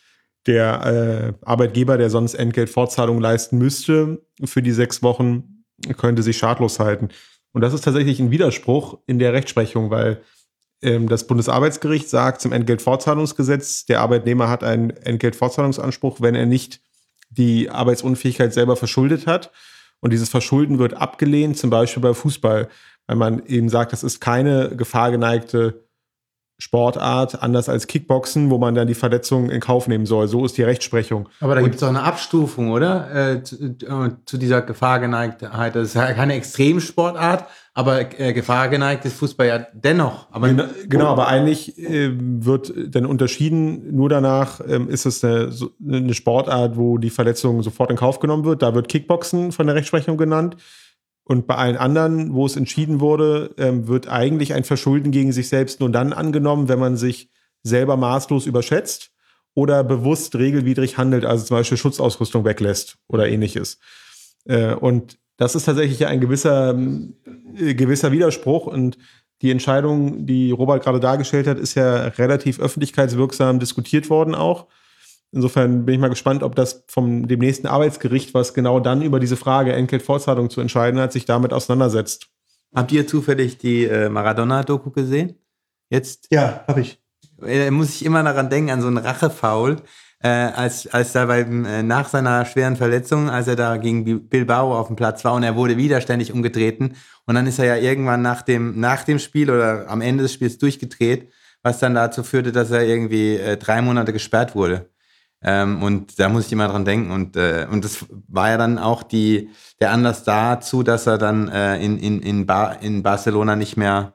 der Arbeitgeber, der sonst Entgeltfortzahlung leisten müsste für die 6 Wochen, könnte sich schadlos halten. Und das ist tatsächlich ein Widerspruch in der Rechtsprechung, weil das Bundesarbeitsgericht sagt zum Entgeltfortzahlungsgesetz, der Arbeitnehmer hat einen Entgeltfortzahlungsanspruch, wenn er nicht die Arbeitsunfähigkeit selber verschuldet hat. Und dieses Verschulden wird abgelehnt, zum Beispiel bei Fußball, weil man eben sagt, das ist keine gefahrgeneigte Sportart, anders als Kickboxen, wo man dann die Verletzung in Kauf nehmen soll. So ist die Rechtsprechung. Aber da gibt es auch eine Abstufung, oder? Zu dieser Gefahrgeneigtheit. Das ist ja keine Extremsportart, aber gefahrgeneigt ist Fußball ja dennoch. Aber genau, aber eigentlich wird dann unterschieden, nur danach ist es eine Sportart, wo die Verletzung sofort in Kauf genommen wird. Da wird Kickboxen von der Rechtsprechung genannt. Und bei allen anderen, wo es entschieden wurde, wird eigentlich ein Verschulden gegen sich selbst nur dann angenommen, wenn man sich selber maßlos überschätzt oder bewusst regelwidrig handelt, also zum Beispiel Schutzausrüstung weglässt oder ähnliches. Und das ist tatsächlich ein gewisser Widerspruch. Und die Entscheidung, die Robert gerade dargestellt hat, ist ja relativ öffentlichkeitswirksam diskutiert worden auch. Insofern bin ich mal gespannt, ob das dem nächsten Arbeitsgericht, was genau dann über diese Frage Entgeltfortzahlung zu entscheiden hat, sich damit auseinandersetzt. Habt ihr zufällig die Maradona-Doku gesehen? Jetzt? Ja, habe ich. Muss ich immer daran denken, an so einen Rachefoul, als da nach seiner schweren Verletzung, als er da gegen Bilbao auf dem Platz war und er wurde widerständig umgetreten und dann ist er ja irgendwann nach dem Spiel oder am Ende des Spiels durchgedreht, was dann dazu führte, dass er irgendwie 3 Monate gesperrt wurde. Und da muss ich immer dran denken. Und das war ja dann auch der Anlass dazu, dass er dann in Barcelona nicht mehr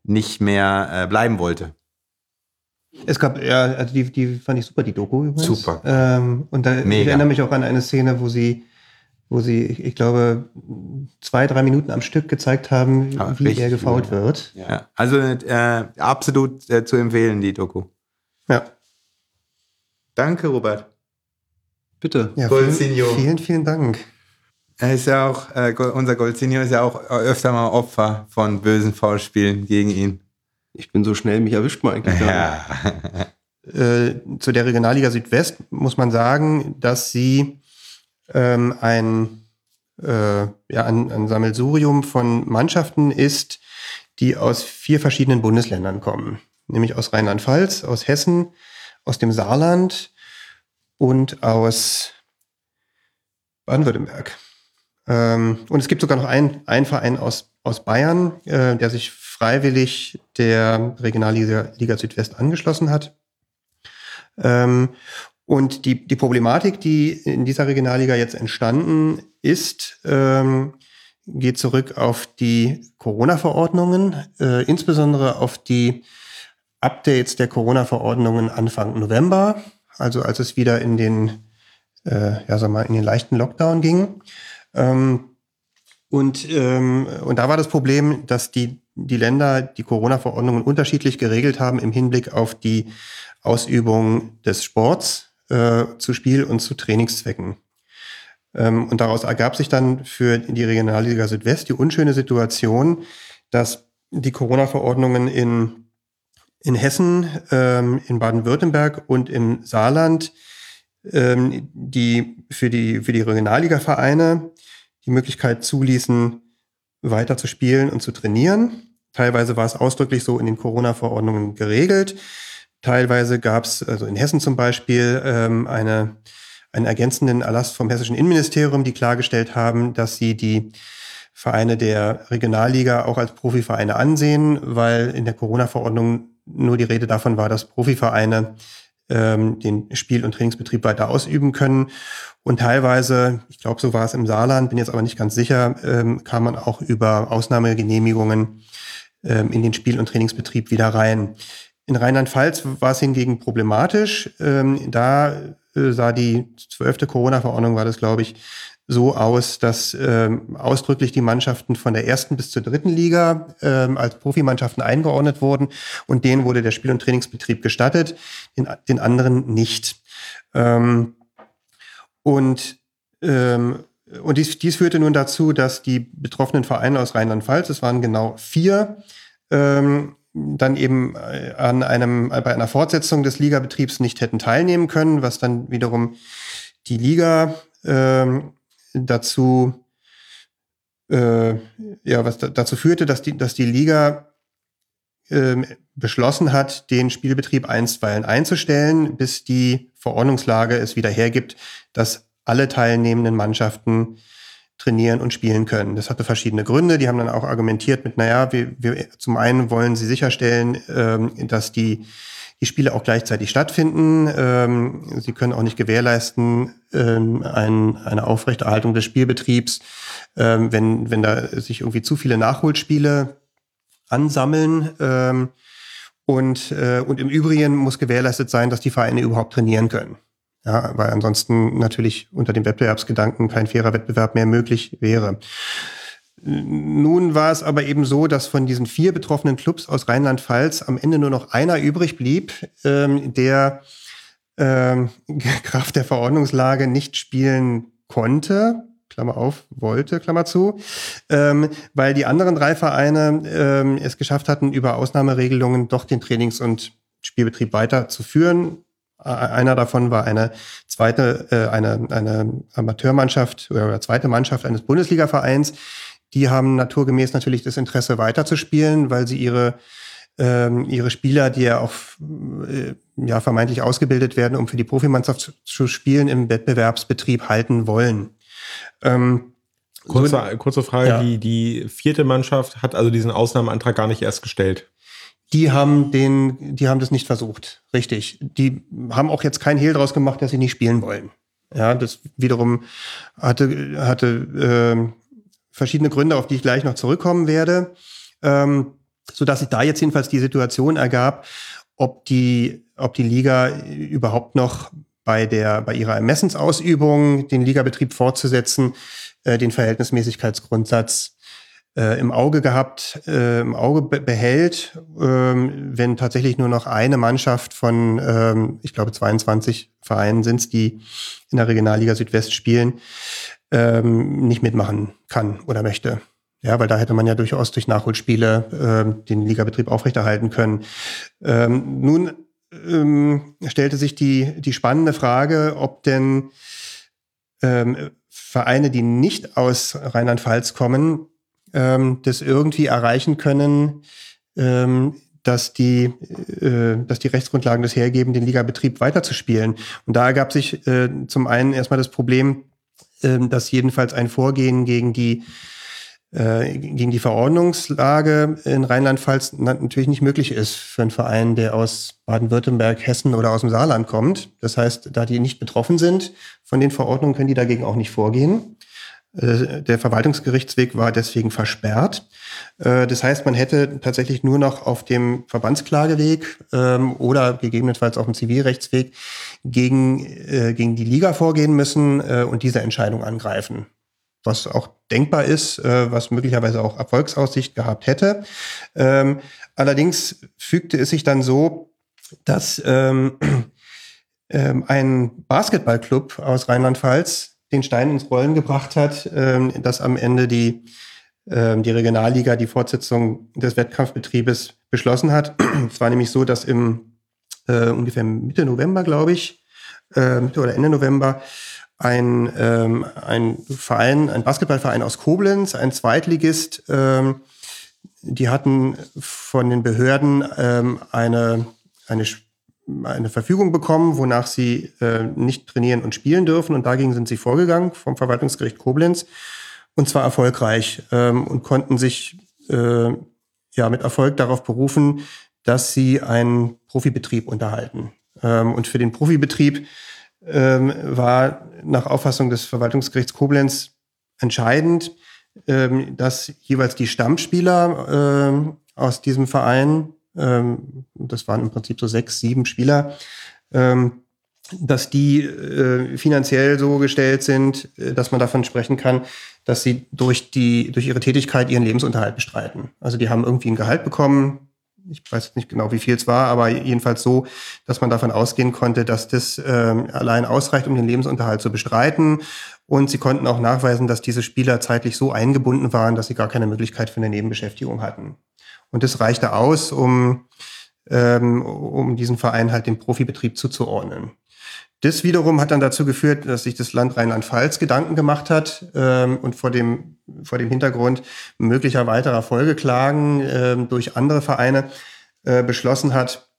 bleiben wollte. Es gab, ja, also die fand ich super, die Doku übrigens. Super. Und da Mega. Ich erinnere mich auch an eine Szene, wo sie, ich glaube, 2-3 Minuten am Stück gezeigt haben, wie er gefoult wird. Ja. Also absolut zu empfehlen, die Doku. Ja. Danke, Robert. Bitte. Ja, Golzinho. Vielen Dank. Er ist ja auch, unser Golzinho ist ja auch öfter mal Opfer von bösen Foulspielen gegen ihn. Ich bin so schnell, mich erwischt man eigentlich gar nicht. Zu der Regionalliga Südwest muss man sagen, dass sie ein Sammelsurium von Mannschaften ist, die aus 4 verschiedenen Bundesländern kommen. Nämlich aus Rheinland-Pfalz, aus Hessen, aus dem Saarland und aus Baden-Württemberg. Und es gibt sogar noch einen Verein aus Bayern, der sich freiwillig der Regionalliga Südwest angeschlossen hat. Und die Problematik, die in dieser Regionalliga jetzt entstanden ist, geht zurück auf die Corona-Verordnungen, insbesondere auf die Updates der Corona-Verordnungen Anfang November, also als es wieder in den leichten Lockdown ging. Und da war das Problem, dass die Länder die Corona-Verordnungen unterschiedlich geregelt haben im Hinblick auf die Ausübung des Sports zu Spiel- und zu Trainingszwecken. Und daraus ergab sich dann für die Regionalliga Südwest die unschöne Situation, dass die Corona-Verordnungen in Hessen, in Baden-Württemberg und im Saarland die für die Regionalliga-Vereine die Möglichkeit zuließen, weiter zu spielen und zu trainieren. Teilweise war es ausdrücklich so in den Corona-Verordnungen geregelt. Teilweise gab es, also in Hessen zum Beispiel, einen ergänzenden Erlass vom hessischen Innenministerium, die klargestellt haben, dass sie die Vereine der Regionalliga auch als Profivereine ansehen, weil in der Corona-Verordnung nur die Rede davon war, dass Profivereine den Spiel- und Trainingsbetrieb weiter ausüben können. Und teilweise, ich glaube, so war es im Saarland, bin jetzt aber nicht ganz sicher, kam man auch über Ausnahmegenehmigungen in den Spiel- und Trainingsbetrieb wieder rein. In Rheinland-Pfalz war es hingegen problematisch. Da sah die 12. Corona-Verordnung, war das, glaube ich, so aus, dass ausdrücklich die Mannschaften von der 1. bis zur 3. Liga als Profimannschaften eingeordnet wurden und denen wurde der Spiel- und Trainingsbetrieb gestattet, den anderen nicht. Und dies führte nun dazu, dass die betroffenen Vereine aus Rheinland-Pfalz, es waren genau 4, dann eben bei einer Fortsetzung des Ligabetriebs nicht hätten teilnehmen können, was dann wiederum die Liga dazu führte, dass die Liga beschlossen hat, den Spielbetrieb einstweilen einzustellen, bis die Verordnungslage es wieder hergibt, dass alle teilnehmenden Mannschaften trainieren und spielen können. Das hatte verschiedene Gründe. Die haben dann auch argumentiert mit, wir zum einen wollen sie sicherstellen, dass die Spiele auch gleichzeitig stattfinden. Sie können auch nicht gewährleisten eine Aufrechterhaltung des Spielbetriebs, wenn da sich irgendwie zu viele Nachholspiele ansammeln. Und im Übrigen muss gewährleistet sein, dass die Vereine überhaupt trainieren können. Ja, weil ansonsten natürlich unter dem Wettbewerbsgedanken kein fairer Wettbewerb mehr möglich wäre. Nun war es aber eben so, dass von diesen 4 betroffenen Clubs aus Rheinland-Pfalz am Ende nur noch einer übrig blieb, der Kraft der Verordnungslage nicht spielen konnte, Klammer auf, wollte, Klammer zu, weil die anderen 3 Vereine es geschafft hatten, über Ausnahmeregelungen doch den Trainings- und Spielbetrieb weiterzuführen. Einer davon war eine Amateurmannschaft oder zweite Mannschaft eines Bundesliga-Vereins. Die haben naturgemäß natürlich das Interesse weiterzuspielen, weil sie ihre Spieler, die ja auch vermeintlich ausgebildet werden, um für die Profimannschaft zu spielen, im Wettbewerbsbetrieb halten wollen. Kurze Frage, ja. Die 4. Mannschaft hat also diesen Ausnahmeantrag gar nicht erst gestellt. Die haben das nicht versucht, richtig. Die haben auch jetzt kein Hehl draus gemacht, dass sie nicht spielen wollen. Ja, das wiederum hatte verschiedene Gründe, auf die ich gleich noch zurückkommen werde, sodass sich da jetzt jedenfalls die Situation ergab, ob die Liga überhaupt noch bei ihrer Ermessensausübung den Ligabetrieb fortzusetzen, den Verhältnismäßigkeitsgrundsatz im Auge behält, wenn tatsächlich nur noch eine Mannschaft von, ich glaube 22 Vereinen sind es, die in der Regionalliga Südwest spielen, nicht mitmachen kann oder möchte. Ja, weil da hätte man ja durchaus durch Nachholspiele den Ligabetrieb aufrechterhalten können. Nun stellte sich die spannende Frage, ob denn Vereine, die nicht aus Rheinland-Pfalz kommen, das irgendwie erreichen können, dass die Rechtsgrundlagen das hergeben, den Ligabetrieb weiterzuspielen. Und da ergab sich zum einen erstmal das Problem, dass jedenfalls ein Vorgehen gegen die Verordnungslage in Rheinland-Pfalz natürlich nicht möglich ist für einen Verein, der aus Baden-Württemberg, Hessen oder aus dem Saarland kommt. Das heißt, da die nicht betroffen sind von den Verordnungen, können die dagegen auch nicht vorgehen. Der Verwaltungsgerichtsweg war deswegen versperrt. Das heißt, man hätte tatsächlich nur noch auf dem Verbandsklageweg oder gegebenenfalls auf dem Zivilrechtsweg gegen die Liga vorgehen müssen und diese Entscheidung angreifen. Was auch denkbar ist, was möglicherweise auch Erfolgsaussicht gehabt hätte. Allerdings fügte es sich dann so, dass ein Basketballclub aus Rheinland-Pfalz den Stein ins Rollen gebracht hat, dass am Ende die Regionalliga die Fortsetzung des Wettkampfbetriebes beschlossen hat. Es war nämlich so, dass ungefähr Mitte November, glaube ich, Mitte oder Ende November, ein Basketballverein aus Koblenz, ein Zweitligist, die hatten von den Behörden eine Verfügung bekommen, wonach sie nicht trainieren und spielen dürfen. Und dagegen sind sie vorgegangen vom Verwaltungsgericht Koblenz. Und zwar erfolgreich und konnten sich mit Erfolg darauf berufen, dass sie einen Profibetrieb unterhalten. Und für den Profibetrieb war nach Auffassung des Verwaltungsgerichts Koblenz entscheidend, dass jeweils die Stammspieler aus diesem Verein, das waren im Prinzip so 6, 7 Spieler, dass die finanziell so gestellt sind, dass man davon sprechen kann, dass sie durch ihre Tätigkeit ihren Lebensunterhalt bestreiten. Also die haben irgendwie ein Gehalt bekommen. Ich weiß nicht genau, wie viel es war, aber jedenfalls so, dass man davon ausgehen konnte, dass das allein ausreicht, um den Lebensunterhalt zu bestreiten. Und sie konnten auch nachweisen, dass diese Spieler zeitlich so eingebunden waren, dass sie gar keine Möglichkeit für eine Nebenbeschäftigung hatten. Und das reichte aus, um diesen Verein halt dem Profibetrieb zuzuordnen. Das wiederum hat dann dazu geführt, dass sich das Land Rheinland-Pfalz Gedanken gemacht hat und vor dem Hintergrund möglicher weiterer Folgeklagen durch andere Vereine beschlossen hat,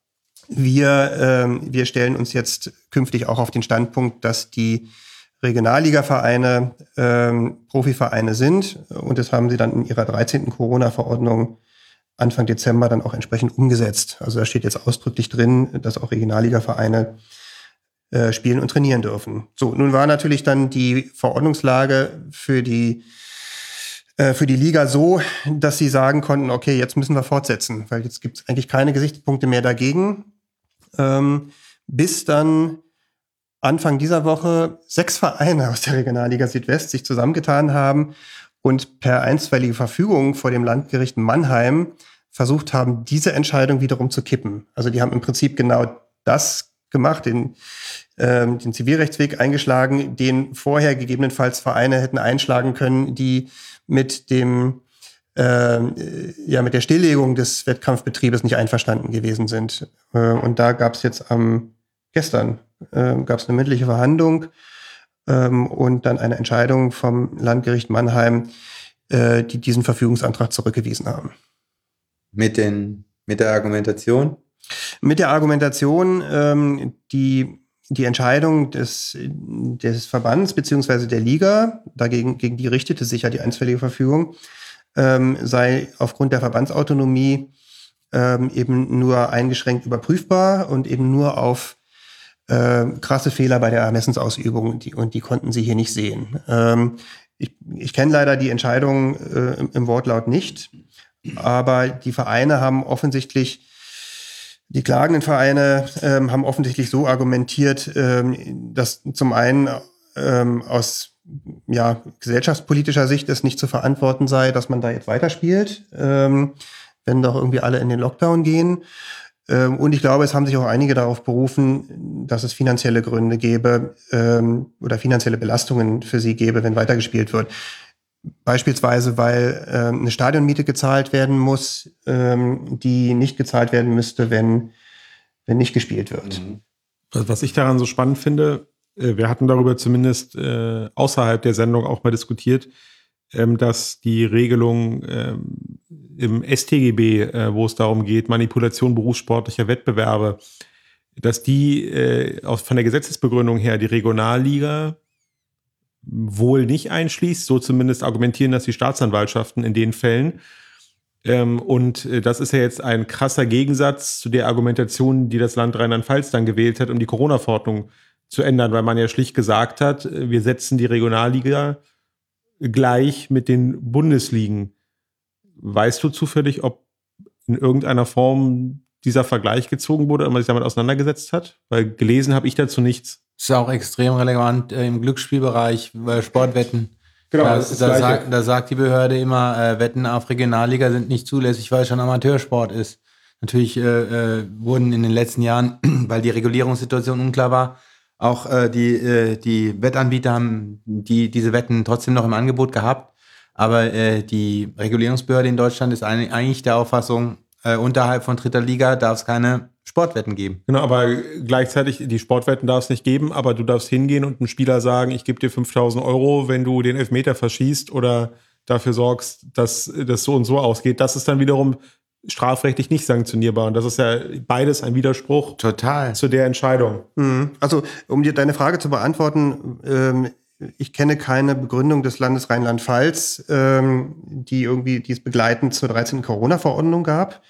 wir stellen uns jetzt künftig auch auf den Standpunkt, dass die Regionalliga-Vereine Profivereine sind. Und das haben sie dann in ihrer 13. Corona-Verordnung Anfang Dezember dann auch entsprechend umgesetzt. Also da steht jetzt ausdrücklich drin, dass auch Regionalliga-Vereine spielen und trainieren dürfen. So, nun war natürlich dann die Verordnungslage für die Liga so, dass sie sagen konnten, okay, jetzt müssen wir fortsetzen, weil jetzt gibt es eigentlich keine Gesichtspunkte mehr dagegen. Bis dann Anfang dieser Woche 6 Vereine aus der Regionalliga Südwest sich zusammengetan haben und per einstweilige Verfügung vor dem Landgericht Mannheim versucht haben, diese Entscheidung wiederum zu kippen. Also die haben im Prinzip genau das gemacht, den Zivilrechtsweg eingeschlagen, den vorher gegebenenfalls Vereine hätten einschlagen können, die mit der Stilllegung des Wettkampfbetriebes nicht einverstanden gewesen sind. Und da gab es jetzt gestern gab es eine mündliche Verhandlung und dann eine Entscheidung vom Landgericht Mannheim, die diesen Verfügungsantrag zurückgewiesen haben. Mit der Argumentation? Mit der Argumentation, die Entscheidung des Verbands bzw. der Liga, gegen die richtete sich ja die einstweilige Verfügung, sei aufgrund der Verbandsautonomie eben nur eingeschränkt überprüfbar und eben nur auf krasse Fehler bei der Ermessensausübung und die konnten sie hier nicht sehen. Ich kenne leider die Entscheidung im Wortlaut nicht, aber die Vereine haben offensichtlich, die klagenden Vereine haben offensichtlich so argumentiert, dass zum einen aus gesellschaftspolitischer Sicht es nicht zu verantworten sei, dass man da jetzt weiterspielt, wenn doch irgendwie alle in den Lockdown gehen. Und ich glaube, es haben sich auch einige darauf berufen, dass es finanzielle Gründe gäbe oder finanzielle Belastungen für sie gäbe, wenn weitergespielt wird. Beispielsweise, weil eine Stadionmiete gezahlt werden muss, die nicht gezahlt werden müsste, wenn nicht gespielt wird. Was ich daran so spannend finde, wir hatten darüber zumindest außerhalb der Sendung auch mal diskutiert, dass die Regelung im StGB, wo es darum geht, Manipulation berufssportlicher Wettbewerbe, dass die von der Gesetzesbegründung her die Regionalliga wohl nicht einschließt, so zumindest argumentieren das die Staatsanwaltschaften in den Fällen. Und das ist ja jetzt ein krasser Gegensatz zu der Argumentation, die das Land Rheinland-Pfalz dann gewählt hat, um die Corona-Verordnung zu ändern, weil man ja schlicht gesagt hat, wir setzen die Regionalliga gleich mit den Bundesligen. Weißt du zufällig, ob in irgendeiner Form dieser Vergleich gezogen wurde und man sich damit auseinandergesetzt hat? Weil gelesen habe ich dazu nichts. Ist auch extrem relevant im Glücksspielbereich, bei Sportwetten. Genau, da sagt die Behörde immer, Wetten auf Regionalliga sind nicht zulässig, weil es schon Amateursport ist. Natürlich wurden in den letzten Jahren, weil die Regulierungssituation unklar war, auch die Wettanbieter haben diese Wetten trotzdem noch im Angebot gehabt. Aber die Regulierungsbehörde in Deutschland ist eigentlich der Auffassung, unterhalb von dritter Liga darf es keine Sportwetten geben. Genau, aber gleichzeitig, die Sportwetten darf es nicht geben, aber du darfst hingehen und einem Spieler sagen, ich gebe dir 5.000 €, wenn du den Elfmeter verschießt oder dafür sorgst, dass das so und so ausgeht. Das ist dann wiederum strafrechtlich nicht sanktionierbar. Und das ist ja beides ein Widerspruch total zu der Entscheidung. Also, um dir deine Frage zu beantworten, ich kenne keine Begründung des Landes Rheinland-Pfalz, die es begleitend zur 13. Corona-Verordnung gab.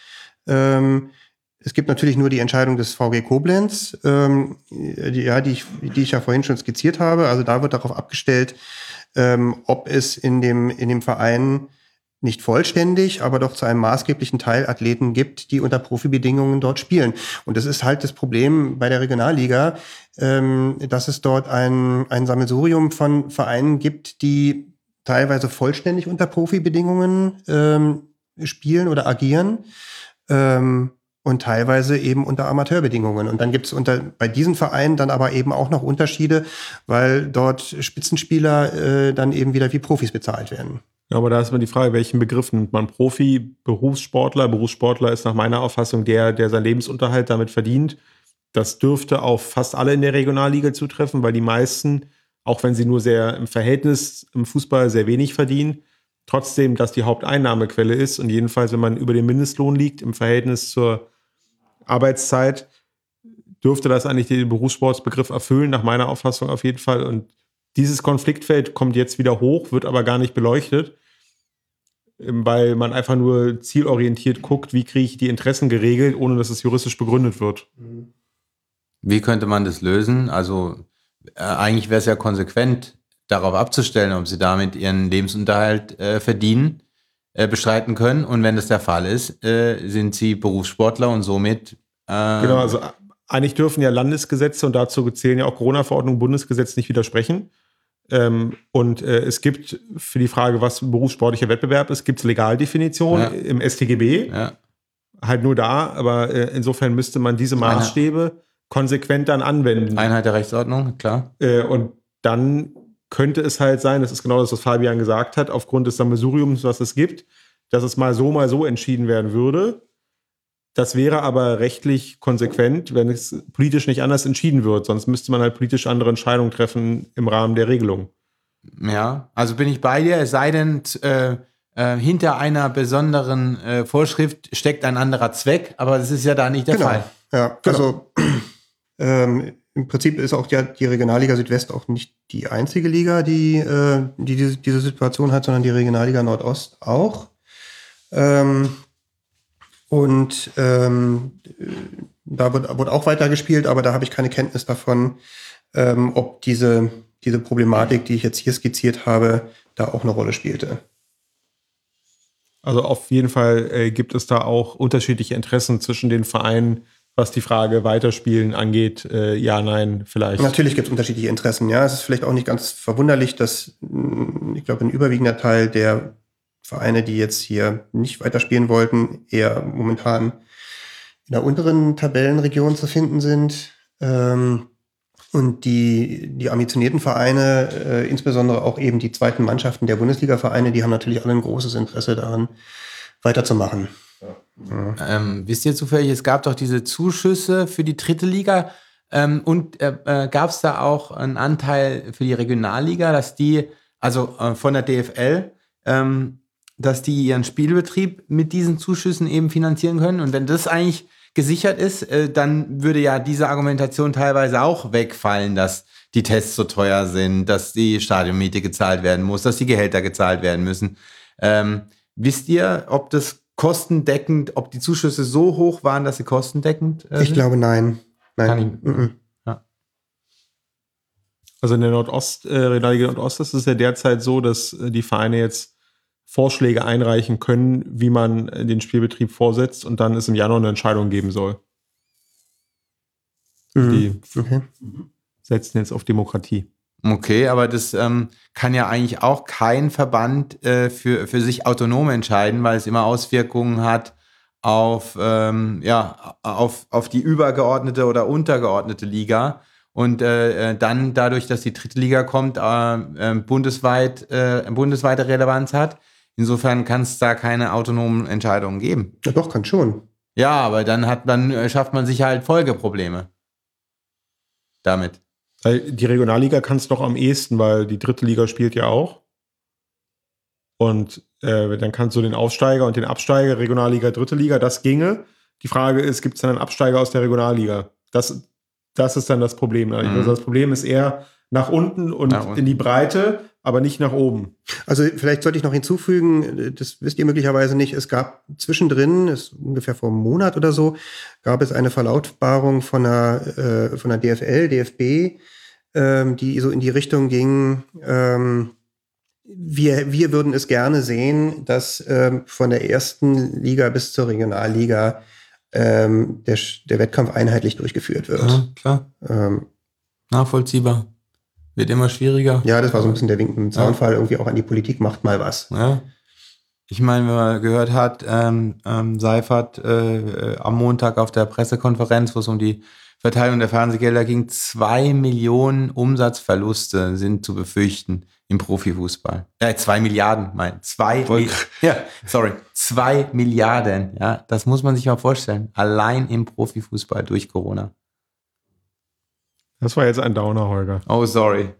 Es gibt natürlich nur die Entscheidung des VG Koblenz, die ich ja vorhin schon skizziert habe. Also da wird darauf abgestellt, ob es in dem Verein nicht vollständig, aber doch zu einem maßgeblichen Teil Athleten gibt, die unter Profibedingungen dort spielen. Und das ist halt das Problem bei der Regionalliga, dass es dort ein Sammelsurium von Vereinen gibt, die teilweise vollständig unter Profibedingungen spielen oder agieren und teilweise eben unter Amateurbedingungen. Und dann gibt es bei diesen Vereinen dann aber eben auch noch Unterschiede, weil dort Spitzenspieler dann eben wieder wie Profis bezahlt werden. Ja, aber da ist immer die Frage, welchen Begriff nimmt man? Profi, Berufssportler? Berufssportler ist nach meiner Auffassung der seinen Lebensunterhalt damit verdient. Das dürfte auf fast alle in der Regionalliga zutreffen, weil die meisten, auch wenn sie nur sehr im Verhältnis im Fußball sehr wenig verdienen, trotzdem das die Haupteinnahmequelle ist. Und jedenfalls, wenn man über dem Mindestlohn liegt im Verhältnis zur Arbeitszeit, dürfte das eigentlich den Berufssportsbegriff erfüllen, nach meiner Auffassung auf jeden Fall. Und dieses Konfliktfeld kommt jetzt wieder hoch, wird aber gar nicht beleuchtet, weil man einfach nur zielorientiert guckt, wie kriege ich die Interessen geregelt, ohne dass es juristisch begründet wird. Wie könnte man das lösen? Also eigentlich wäre es ja konsequent, darauf abzustellen, ob sie damit ihren Lebensunterhalt bestreiten können. Und wenn das der Fall ist, sind sie Berufssportler und somit... Genau, also eigentlich dürfen ja Landesgesetze und dazu zählen ja auch Corona-Verordnung, Bundesgesetz nicht widersprechen. Und es gibt für die Frage, was berufssportlicher Wettbewerb ist, gibt es Legaldefinition im StGB. Ja. Halt nur da, aber insofern müsste man diese Maßstäbe konsequent dann anwenden. Einheit der Rechtsordnung, klar. Und dann könnte es halt sein, das ist genau das, was Fabian gesagt hat, aufgrund des Sammelsuriums, was es gibt, dass es mal so entschieden werden würde. Das wäre aber rechtlich konsequent, wenn es politisch nicht anders entschieden wird. Sonst müsste man halt politisch andere Entscheidungen treffen im Rahmen der Regelung. Ja, also bin ich bei dir. Es sei denn, hinter einer besonderen Vorschrift steckt ein anderer Zweck. Aber das ist ja da nicht der Fall. Ja, also im Prinzip ist auch die Regionalliga Südwest auch nicht die einzige Liga, die diese Situation hat, sondern die Regionalliga Nordost auch. Und da wird auch weitergespielt, aber da habe ich keine Kenntnis davon, ob diese Problematik, die ich jetzt hier skizziert habe, da auch eine Rolle spielte. Also auf jeden Fall gibt es da auch unterschiedliche Interessen zwischen den Vereinen, was die Frage Weiterspielen angeht. Ja, nein, vielleicht. Natürlich gibt es unterschiedliche Interessen. Ja, es ist vielleicht auch nicht ganz verwunderlich, dass ich glaube, ein überwiegender Teil der Vereine, die jetzt hier nicht weiterspielen wollten, eher momentan in der unteren Tabellenregion zu finden sind. Und die ambitionierten Vereine, insbesondere auch eben die zweiten Mannschaften der Bundesliga-Vereine, die haben natürlich alle ein großes Interesse daran, weiterzumachen. Ja. Wisst ihr zufällig, es gab doch diese Zuschüsse für die dritte Liga und gab es da auch einen Anteil für die Regionalliga, dass die, also von der DFL, dass die ihren Spielbetrieb mit diesen Zuschüssen eben finanzieren können. Und wenn das eigentlich gesichert ist, dann würde ja diese Argumentation teilweise auch wegfallen, dass die Tests so teuer sind, dass die Stadionmiete gezahlt werden muss, dass die Gehälter gezahlt werden müssen. Wisst ihr, ob das kostendeckend, ob die Zuschüsse so hoch waren, dass sie kostendeckend sind? Ich glaube, nein. Ja. Also in der Regionalliga Nordost ist es ja derzeit so, dass die Vereine jetzt Vorschläge einreichen können, wie man den Spielbetrieb vorsetzt und dann es im Januar eine Entscheidung geben soll. Die setzen jetzt auf Demokratie. Okay, aber das kann ja eigentlich auch kein Verband für sich autonom entscheiden, weil es immer Auswirkungen hat auf die übergeordnete oder untergeordnete Liga. Und dann dadurch, dass die dritte Liga kommt, bundesweite Relevanz hat. Insofern kann es da keine autonomen Entscheidungen geben. Ja, doch, kann schon. Ja, aber dann schafft man sich halt Folgeprobleme damit. Die Regionalliga kann es doch am ehesten, weil die dritte Liga spielt ja auch. Und dann kannst du den Aufsteiger und den Absteiger, Regionalliga, dritte Liga, das ginge. Die Frage ist, gibt es dann einen Absteiger aus der Regionalliga? Das ist dann das Problem. Also das Problem ist eher nach unten und in die Breite, aber nicht nach oben. Also vielleicht sollte ich noch hinzufügen, das wisst ihr möglicherweise nicht, es gab zwischendrin, ist ungefähr vor einem Monat oder so, gab es eine Verlautbarung von der DFL, DFB, die so in die Richtung ging, wir würden es gerne sehen, dass von der ersten Liga bis zur Regionalliga der Wettkampf einheitlich durchgeführt wird. Ja, klar. Nachvollziehbar. Wird immer schwieriger. Ja, das war so ein bisschen der Wink mit dem Zaunfall, irgendwie auch an die Politik, macht mal was. Ja. Ich meine, wenn man gehört hat, Seifert am Montag auf der Pressekonferenz, wo es um die Verteilung der Fernsehgelder ging, 2 Millionen Umsatzverluste sind zu befürchten im Profifußball. 2 Milliarden, 2 Milliarden, ja, das muss man sich mal vorstellen. Allein im Profifußball durch Corona. Das war jetzt ein Downer, Holger. Oh, sorry.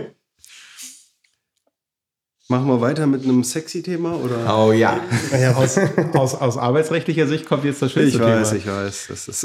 Machen wir weiter mit einem sexy Thema, oder? Oh ja. Aus arbeitsrechtlicher Sicht kommt jetzt das schönste Thema. Ich weiß. Das ist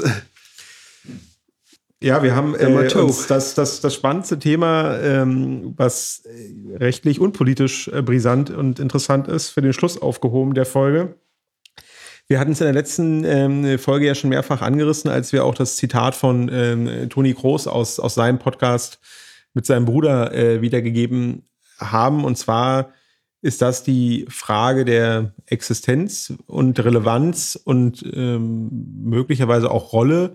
ja, wir haben uns das spannendste Thema, was rechtlich und politisch brisant und interessant ist, für den Schluss aufgehoben der Folge. Wir hatten es in der letzten Folge ja schon mehrfach angerissen, als wir auch das Zitat von Toni Kroos aus seinem Podcast mit seinem Bruder wiedergegeben haben. Und zwar ist das die Frage der Existenz und Relevanz und möglicherweise auch Rolle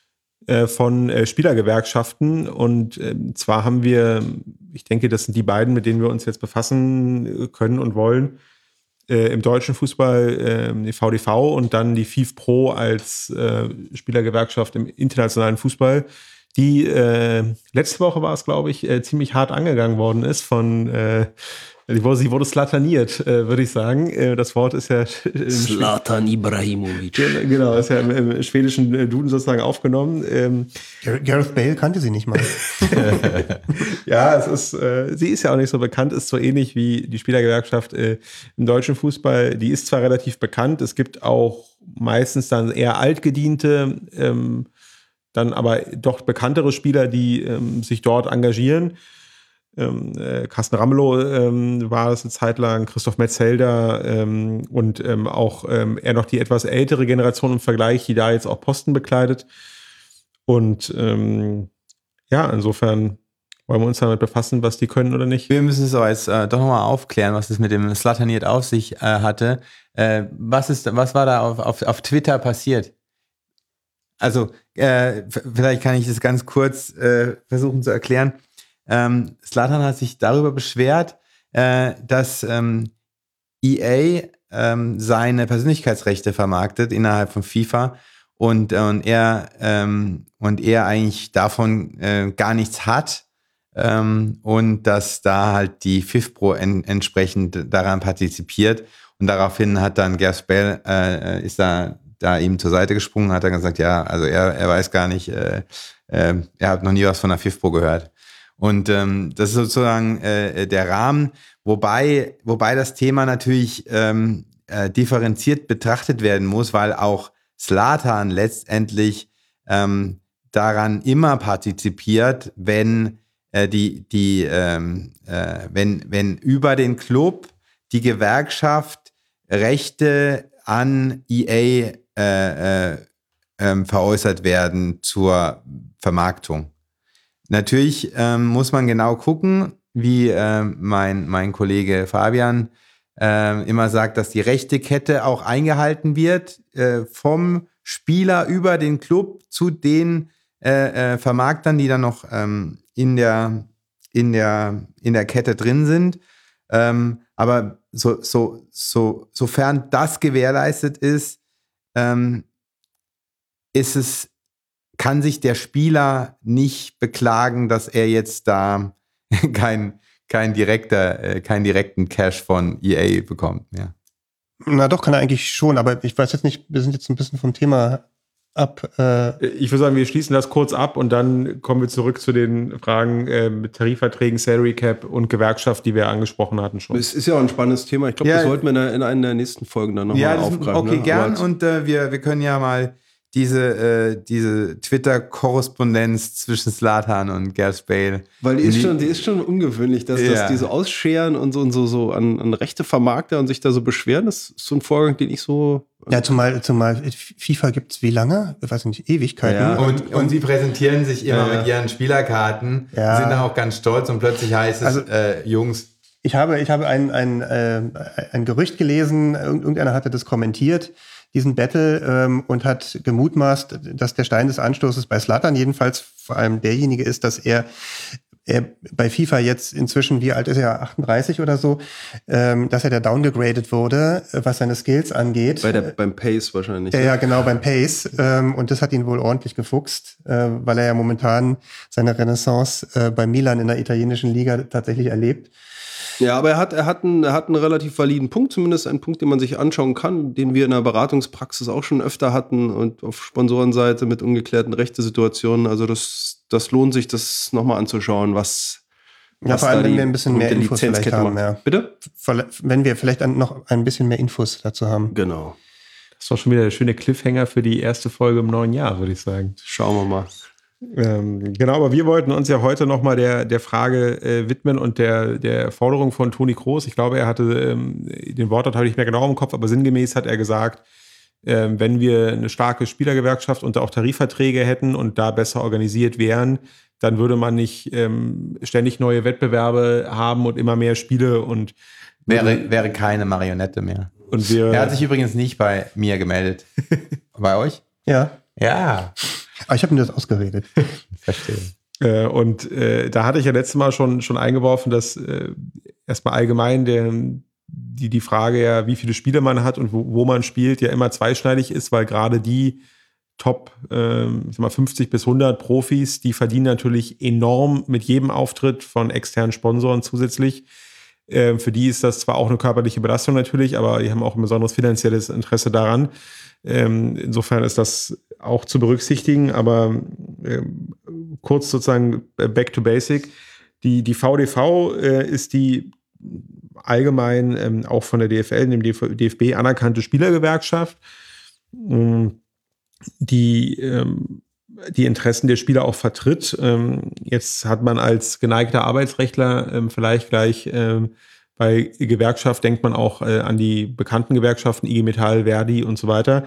von Spielergewerkschaften. Und zwar haben wir, ich denke, das sind die beiden, mit denen wir uns jetzt befassen können und wollen, im deutschen Fußball die VDV und dann die FIFPro als Spielergewerkschaft im internationalen Fußball, die letzte Woche war es, glaube ich, ziemlich hart angegangen worden ist von sie wurde slataniert, würde ich sagen. Das Wort ist ja Zlatan Ibrahimovic. Genau, ist ja im schwedischen Duden sozusagen aufgenommen. Gareth Bale kannte sie nicht mal. Ja, sie ist ja auch nicht so bekannt, ist so ähnlich wie die Spielergewerkschaft im deutschen Fußball. Die ist zwar relativ bekannt, es gibt auch meistens dann eher altgediente, dann aber doch bekanntere Spieler, die sich dort engagieren. Carsten Ramelow war es eine Zeit lang, Christoph Metzelder und auch eher noch die etwas ältere Generation im Vergleich, die da jetzt auch Posten bekleidet. Und ja, insofern wollen wir uns damit befassen, was die können oder nicht. Wir müssen es aber jetzt doch nochmal aufklären, was es mit dem Slataniert auf sich hatte. Was war da auf Twitter passiert? Also, vielleicht kann ich das ganz kurz versuchen zu erklären. Zlatan hat sich darüber beschwert, dass EA seine Persönlichkeitsrechte vermarktet innerhalb von FIFA und er eigentlich davon gar nichts hat und dass da halt die FIFPro entsprechend daran partizipiert und daraufhin hat dann Gareth Bale ist da ihm zur Seite gesprungen, hat dann gesagt, ja, also er weiß gar nicht, er hat noch nie was von der FIFPro gehört. Und das ist sozusagen der Rahmen, wobei das Thema natürlich differenziert betrachtet werden muss, weil auch Zlatan letztendlich daran immer partizipiert, wenn wenn über den Club die Gewerkschaft Rechte an EA veräußert werden zur Vermarktung. Natürlich muss man genau gucken, wie mein Kollege Fabian immer sagt, dass die Rechtekette auch eingehalten wird, vom Spieler über den Club zu den Vermarktern, die dann noch in der Kette drin sind. Aber sofern das gewährleistet ist, kann sich der Spieler nicht beklagen, dass er jetzt da keinen direkten Cash von EA bekommt. Ja. Na doch, kann er eigentlich schon, aber ich weiß jetzt nicht, wir sind jetzt ein bisschen vom Thema ab. Ich würde sagen, wir schließen das kurz ab und dann kommen wir zurück zu den Fragen mit Tarifverträgen, Salary Cap und Gewerkschaft, die wir angesprochen hatten schon. Es ist ja auch ein spannendes Thema. Ich glaube, das sollten wir in einer der nächsten Folgen dann nochmal aufgreifen. Okay, gern. Und wir können ja mal diese Twitter-Korrespondenz zwischen Zlatan und Gareth Bale. Weil die ist schon ungewöhnlich, dass die so ausscheren und so an rechte Vermarkter und sich da so beschweren. Das ist so ein Vorgang, den ich so... Ja, zumal FIFA gibt es wie lange? Ich weiß nicht, Ewigkeiten. Ja. Und sie präsentieren sich immer mit ihren Spielerkarten, sind da auch ganz stolz und plötzlich heißt es, Jungs. Ich habe ein Gerücht gelesen, irgendeiner hatte das kommentiert, diesen Battle, und hat gemutmaßt, dass der Stein des Anstoßes bei Zlatan jedenfalls vor allem derjenige ist, dass er er bei FIFA jetzt inzwischen, wie alt ist er, 38 oder so, dass er da downgegradet wurde, was seine Skills angeht. Beim Pace wahrscheinlich. Ja, genau, beim Pace. Und das hat ihn wohl ordentlich gefuchst, weil er ja momentan seine Renaissance bei Milan in der italienischen Liga tatsächlich erlebt. Ja, aber er hat einen relativ validen Punkt, zumindest einen Punkt, den man sich anschauen kann, den wir in der Beratungspraxis auch schon öfter hatten und auf Sponsorenseite mit ungeklärten Rechtesituationen. Also das lohnt sich, das nochmal anzuschauen, was vor allem, wenn wir ein bisschen mehr Infos vielleicht haben. Ja. Bitte? Wenn wir vielleicht noch ein bisschen mehr Infos dazu haben. Genau. Das ist doch schon wieder der schöne Cliffhanger für die erste Folge im neuen Jahr, würde ich sagen. Schauen wir mal. Genau, aber wir wollten uns ja heute nochmal der Frage widmen und der Forderung von Toni Kroos. Ich glaube, er hatte den Wortlaut habe ich nicht mehr genau im Kopf, aber sinngemäß hat er gesagt, wenn wir eine starke Spielergewerkschaft und auch Tarifverträge hätten und da besser organisiert wären, dann würde man nicht ständig neue Wettbewerbe haben und immer mehr Spiele und wäre keine Marionette mehr. Und er hat sich übrigens nicht bei mir gemeldet. Bei euch? Ja. Ja. Aber ich habe mir das ausgeredet. Verstehe. Und da hatte ich ja letztes Mal schon eingeworfen, dass erstmal allgemein die Frage ja, wie viele Spiele man hat und wo man spielt, ja immer zweischneidig ist, weil gerade die Top 50 bis 100 Profis, die verdienen natürlich enorm mit jedem Auftritt von externen Sponsoren zusätzlich. Für die ist das zwar auch eine körperliche Belastung natürlich, aber die haben auch ein besonderes finanzielles Interesse daran. Insofern ist das auch zu berücksichtigen, aber kurz sozusagen back to basic. Die VDV ist die allgemein auch von der DFL, dem DFB anerkannte Spielergewerkschaft, die Interessen der Spieler auch vertritt. Jetzt hat man als geneigter Arbeitsrechtler vielleicht gleich bei Gewerkschaft denkt man auch an die bekannten Gewerkschaften, IG Metall, Verdi und so weiter.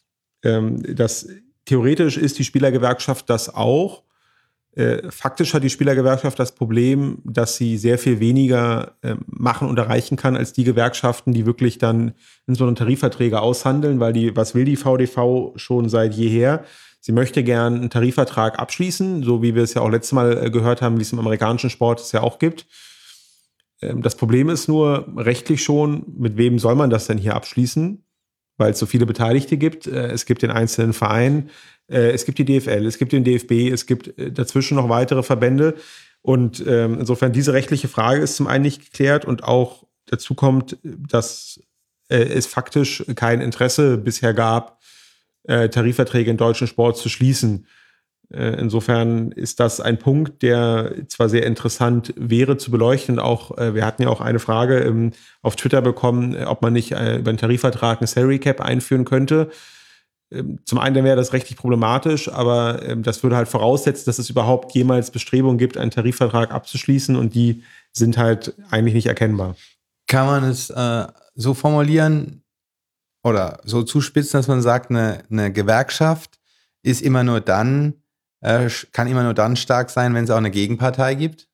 Theoretisch ist die Spielergewerkschaft das auch. Faktisch hat die Spielergewerkschaft das Problem, dass sie sehr viel weniger machen und erreichen kann als die Gewerkschaften, die wirklich dann in so einen Tarifverträge aushandeln, weil was will die VDV schon seit jeher? Sie möchte gern einen Tarifvertrag abschließen, so wie wir es ja auch letztes Mal gehört haben, wie es im amerikanischen Sport es ja auch gibt. Das Problem ist nur rechtlich schon, mit wem soll man das denn hier abschließen? Weil es so viele Beteiligte gibt. Es gibt den einzelnen Verein, es gibt die DFL, es gibt den DFB, es gibt dazwischen noch weitere Verbände. Und insofern diese rechtliche Frage ist zum einen nicht geklärt und auch dazu kommt, dass es faktisch kein Interesse bisher gab, Tarifverträge im deutschen Sport zu schließen. Insofern ist das ein Punkt, der zwar sehr interessant wäre zu beleuchten. Auch wir hatten ja auch eine Frage auf Twitter bekommen, ob man nicht über einen Tarifvertrag eine Salary Cap einführen könnte. Zum einen wäre das rechtlich problematisch, aber das würde halt voraussetzen, dass es überhaupt jemals Bestrebungen gibt, einen Tarifvertrag abzuschließen und die sind halt eigentlich nicht erkennbar. Kann man es so formulieren oder so zuspitzen, dass man sagt, eine Gewerkschaft ist immer nur dann kann immer nur dann stark sein, wenn es auch eine Gegenpartei gibt?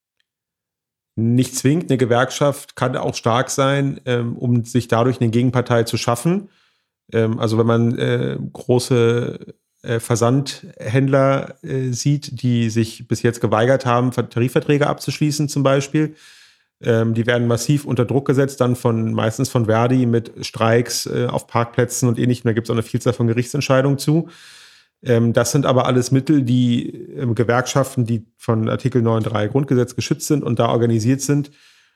Nicht zwingend. Eine Gewerkschaft kann auch stark sein, um sich dadurch eine Gegenpartei zu schaffen. Also wenn man große Versandhändler sieht, die sich bis jetzt geweigert haben, Tarifverträge abzuschließen zum Beispiel, die werden massiv unter Druck gesetzt, dann meistens von Verdi mit Streiks auf Parkplätzen und ähnlichem. Da gibt es auch eine Vielzahl von Gerichtsentscheidungen zu. Das sind aber alles Mittel, die Gewerkschaften, die von Artikel 9.3 Grundgesetz geschützt sind und da organisiert sind,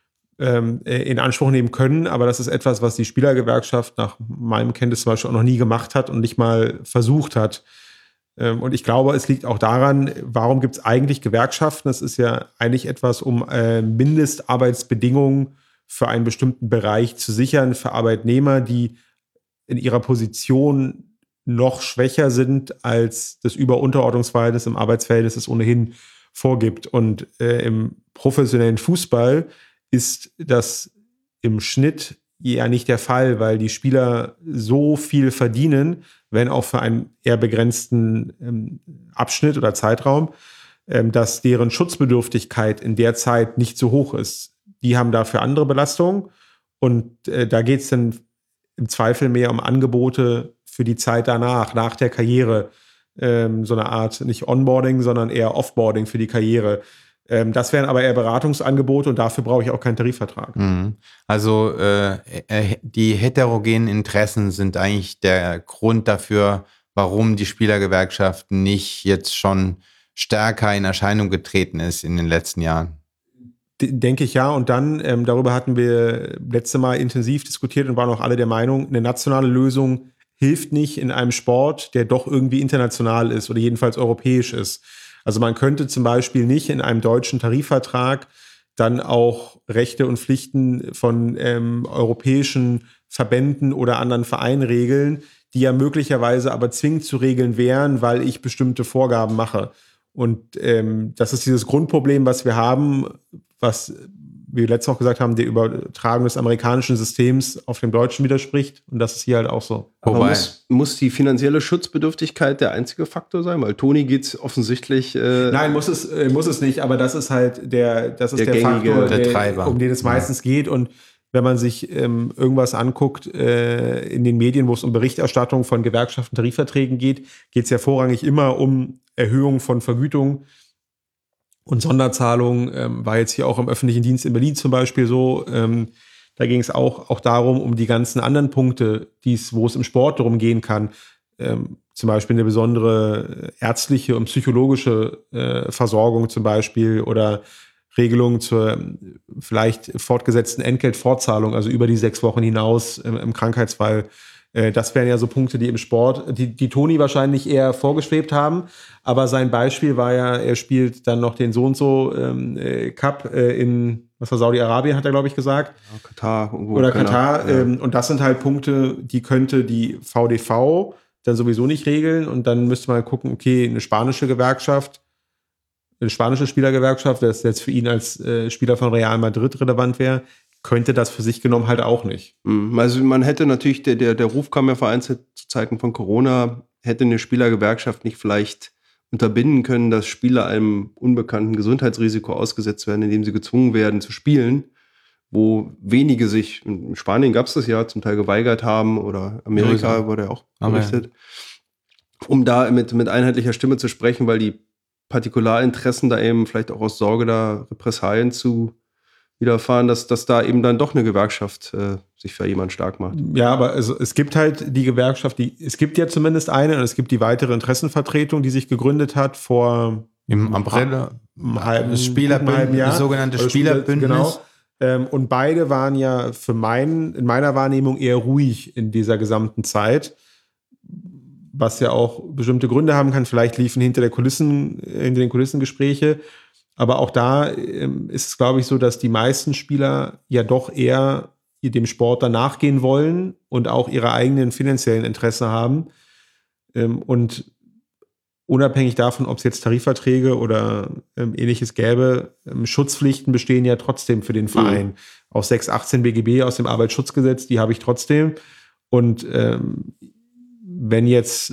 in Anspruch nehmen können. Aber das ist etwas, was die Spielergewerkschaft nach meinem Kenntnis zum Beispiel auch noch nie gemacht hat und nicht mal versucht hat. Und ich glaube, es liegt auch daran, warum gibt es eigentlich Gewerkschaften? Es ist ja eigentlich etwas, um Mindestarbeitsbedingungen für einen bestimmten Bereich zu sichern, für Arbeitnehmer, die in ihrer Position noch schwächer sind, als das Über-Unterordnungsverhältnis im Arbeitsverhältnis es ohnehin vorgibt. Und im professionellen Fußball ist das im Schnitt ja nicht der Fall, weil die Spieler so viel verdienen, wenn auch für einen eher begrenzten Abschnitt oder Zeitraum, dass deren Schutzbedürftigkeit in der Zeit nicht so hoch ist. Die haben dafür andere Belastungen und da geht es dann im Zweifel mehr um Angebote für die Zeit danach, nach der Karriere, so eine Art, nicht Onboarding, sondern eher Offboarding für die Karriere. Das wären aber eher Beratungsangebote und dafür brauche ich auch keinen Tarifvertrag. Also die heterogenen Interessen sind eigentlich der Grund dafür, warum die Spielergewerkschaft nicht jetzt schon stärker in Erscheinung getreten ist in den letzten Jahren. Denke ich ja. Und dann, darüber hatten wir letzte Mal intensiv diskutiert und waren auch alle der Meinung, eine nationale Lösung hilft nicht in einem Sport, der doch irgendwie international ist oder jedenfalls europäisch ist. Also man könnte zum Beispiel nicht in einem deutschen Tarifvertrag dann auch Rechte und Pflichten von europäischen Verbänden oder anderen Vereinen regeln, die ja möglicherweise aber zwingend zu regeln wären, weil ich bestimmte Vorgaben mache. Und das ist dieses Grundproblem, was wir haben, was wir letztes auch gesagt haben, der Übertragung des amerikanischen Systems auf dem deutschen widerspricht. Und das ist hier halt auch so. Aber muss die finanzielle Schutzbedürftigkeit der einzige Faktor sein? Weil Toni geht es offensichtlich... Nein, muss es nicht. Aber das ist halt der Faktor, der Treiber, um den es meistens geht. Und wenn man sich irgendwas anguckt in den Medien, wo es um Berichterstattung von Gewerkschaften, Tarifverträgen geht, geht es ja vorrangig immer um Erhöhung von Vergütung und Sonderzahlungen. War jetzt hier auch im öffentlichen Dienst in Berlin zum Beispiel so. Da ging es auch darum, um die ganzen anderen Punkte, wo es im Sport darum gehen kann. Zum Beispiel eine besondere ärztliche und psychologische Versorgung zum Beispiel oder Regelungen zur vielleicht fortgesetzten Entgeltfortzahlung, also über die 6 Wochen hinaus im Krankheitsfall. Das wären ja so Punkte, die im Sport, die Toni wahrscheinlich eher vorgeschwebt haben. Aber sein Beispiel war ja, er spielt dann noch den so und so Cup in, was war Saudi-Arabien, hat er, glaube ich, gesagt. Ja, Katar. Oder Katar. Ja. Und das sind halt Punkte, die könnte die VDV dann sowieso nicht regeln. Und dann müsste man gucken, okay, eine spanische Spielergewerkschaft, das jetzt für ihn als Spieler von Real Madrid relevant wäre, könnte das für sich genommen halt auch nicht. Also man hätte natürlich, der Ruf kam ja vereinzelt zu Zeiten von Corona, hätte eine Spielergewerkschaft nicht vielleicht unterbinden können, dass Spieler einem unbekannten Gesundheitsrisiko ausgesetzt werden, indem sie gezwungen werden zu spielen, wo wenige sich, in Spanien gab es das ja, zum Teil geweigert haben oder Amerika wurde ja auch berichtet, um da mit einheitlicher Stimme zu sprechen, weil die Partikularinteressen da eben vielleicht auch aus Sorge da Repressalien zu widerfahren, dass da eben dann doch eine Gewerkschaft sich für jemanden stark macht. Ja, aber es gibt halt die Gewerkschaft, es gibt ja zumindest eine und es gibt die weitere Interessenvertretung, die sich gegründet hat im April, das sogenannte Spielerbündnis. Genau. Und beide waren ja in meiner Wahrnehmung eher ruhig in dieser gesamten Zeit, was ja auch bestimmte Gründe haben kann. Vielleicht liefen hinter den Kulissen Gespräche. Aber auch da ist es, glaube ich, so, dass die meisten Spieler ja doch eher dem Sport dann nachgehen wollen und auch ihre eigenen finanziellen Interessen haben. Und unabhängig davon, ob es jetzt Tarifverträge oder Ähnliches gäbe, Schutzpflichten bestehen ja trotzdem für den Verein. Aus 618 BGB, aus dem Arbeitsschutzgesetz, die habe ich trotzdem. Und wenn ich jetzt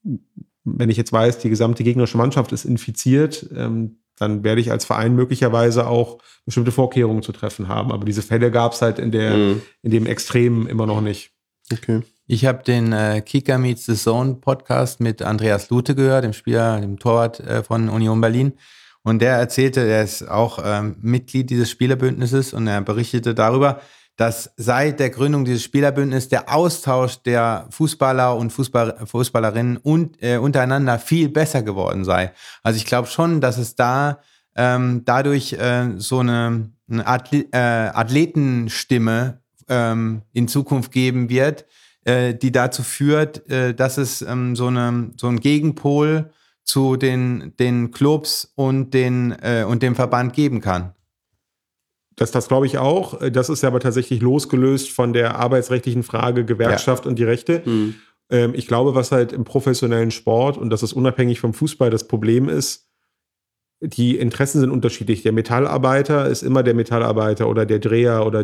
weiß, die gesamte gegnerische Mannschaft ist infiziert, dann werde ich als Verein möglicherweise auch bestimmte Vorkehrungen zu treffen haben. Aber diese Fälle gab es halt in dem Extrem immer noch nicht. Okay. Ich habe den Kicker Meets the Zone Podcast mit Andreas Lute gehört, dem Torwart von Union Berlin. Und der erzählte, er ist auch Mitglied dieses Spielerbündnisses und er berichtete darüber, dass seit der Gründung dieses Spielerbündnisses der Austausch der Fußballer und Fußballerinnen untereinander viel besser geworden sei. Also ich glaube schon, dass es da dadurch so eine Athletenstimme in Zukunft geben wird, die dazu führt, dass es so ein Gegenpol zu den Clubs und dem Verband geben kann. Das glaube ich auch. Das ist ja aber tatsächlich losgelöst von der arbeitsrechtlichen Frage Gewerkschaft und die Rechte. Ich glaube, was halt im professionellen Sport, und das ist unabhängig vom Fußball, das Problem ist, die Interessen sind unterschiedlich. Der Metallarbeiter ist immer der Metallarbeiter oder der Dreher oder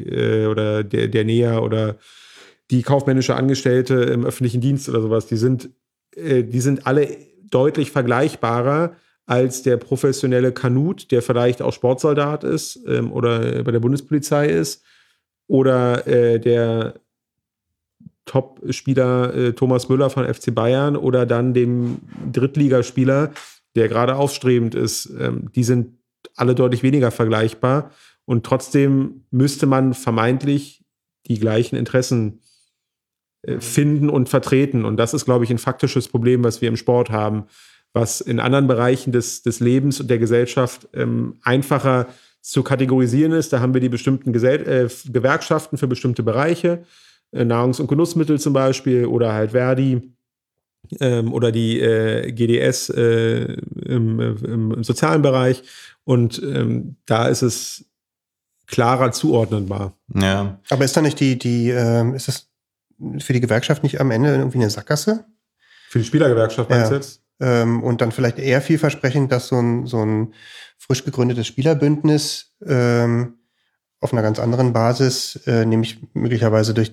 der Näher oder die kaufmännische Angestellte im öffentlichen Dienst oder sowas. Die sind alle deutlich vergleichbarer als der professionelle Kanut, der vielleicht auch Sportsoldat ist oder bei der Bundespolizei ist, oder der Top-Spieler Thomas Müller von FC Bayern oder dann dem Drittligaspieler, der gerade aufstrebend ist. Die sind alle deutlich weniger vergleichbar. Und trotzdem müsste man vermeintlich die gleichen Interessen finden und vertreten. Und das ist, glaube ich, ein faktisches Problem, was wir im Sport haben, was in anderen Bereichen des Lebens und der Gesellschaft einfacher zu kategorisieren ist. Da haben wir die bestimmten Gewerkschaften für bestimmte Bereiche, Nahrungs- und Genussmittel zum Beispiel oder halt Verdi oder die GDS im sozialen Bereich. Und da ist es klarer zuordnenbar. Ja. Aber ist da nicht ist das für die Gewerkschaft nicht am Ende irgendwie eine Sackgasse? Für die Spielergewerkschaft meinst du jetzt? Und dann vielleicht eher vielversprechend, dass so ein frisch gegründetes Spielerbündnis auf einer ganz anderen Basis, nämlich möglicherweise durch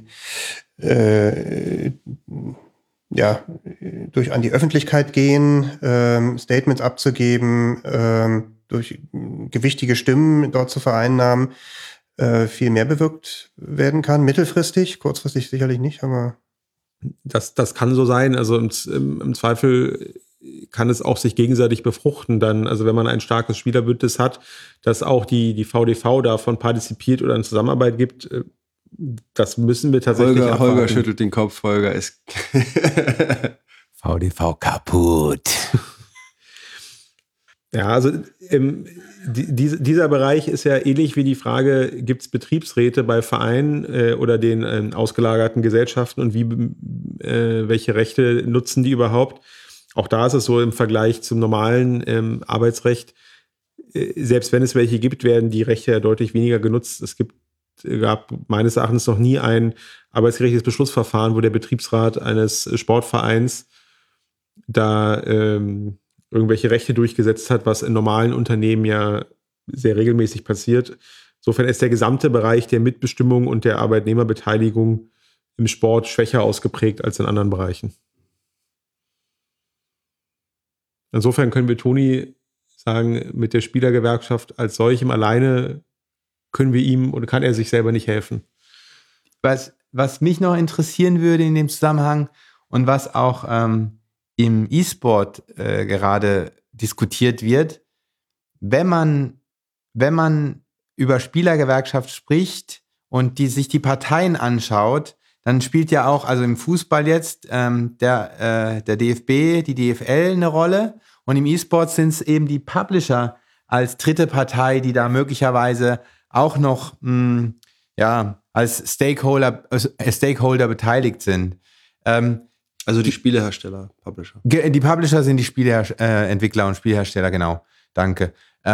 durch an die Öffentlichkeit gehen, Statements abzugeben, durch gewichtige Stimmen dort zu vereinnahmen, viel mehr bewirkt werden kann, mittelfristig, kurzfristig sicherlich nicht, aber Das kann so sein. Also im Zweifel kann es auch sich gegenseitig befruchten dann. Also wenn man ein starkes Spielerbündnis hat, dass auch die VDV davon partizipiert oder eine Zusammenarbeit gibt, das müssen wir tatsächlich erwarten. Holger schüttelt den Kopf, Holger ist VDV kaputt. Ja, also dieser Bereich ist ja ähnlich wie die Frage, gibt es Betriebsräte bei Vereinen oder den ausgelagerten Gesellschaften und welche Rechte nutzen die überhaupt? Auch da ist es so im Vergleich zum normalen Arbeitsrecht, selbst wenn es welche gibt, werden die Rechte ja deutlich weniger genutzt. Gab meines Erachtens noch nie ein arbeitsgerichtliches Beschlussverfahren, wo der Betriebsrat eines Sportvereins da irgendwelche Rechte durchgesetzt hat, was in normalen Unternehmen ja sehr regelmäßig passiert. Insofern ist der gesamte Bereich der Mitbestimmung und der Arbeitnehmerbeteiligung im Sport schwächer ausgeprägt als in anderen Bereichen. Insofern können wir Toni sagen, mit der Spielergewerkschaft als solchem alleine können wir ihm oder kann er sich selber nicht helfen. Was mich noch interessieren würde in dem Zusammenhang und was auch im E-Sport gerade diskutiert wird, wenn man über Spielergewerkschaft spricht und sich die Parteien anschaut, dann spielt ja auch, also im Fußball jetzt, der DFB, die DFL eine Rolle und im E-Sport sind es eben die Publisher als dritte Partei, die da möglicherweise auch noch als Stakeholder beteiligt sind. Also die Spielehersteller, Publisher. Die Publisher sind die Entwickler und Spielhersteller, genau. Danke.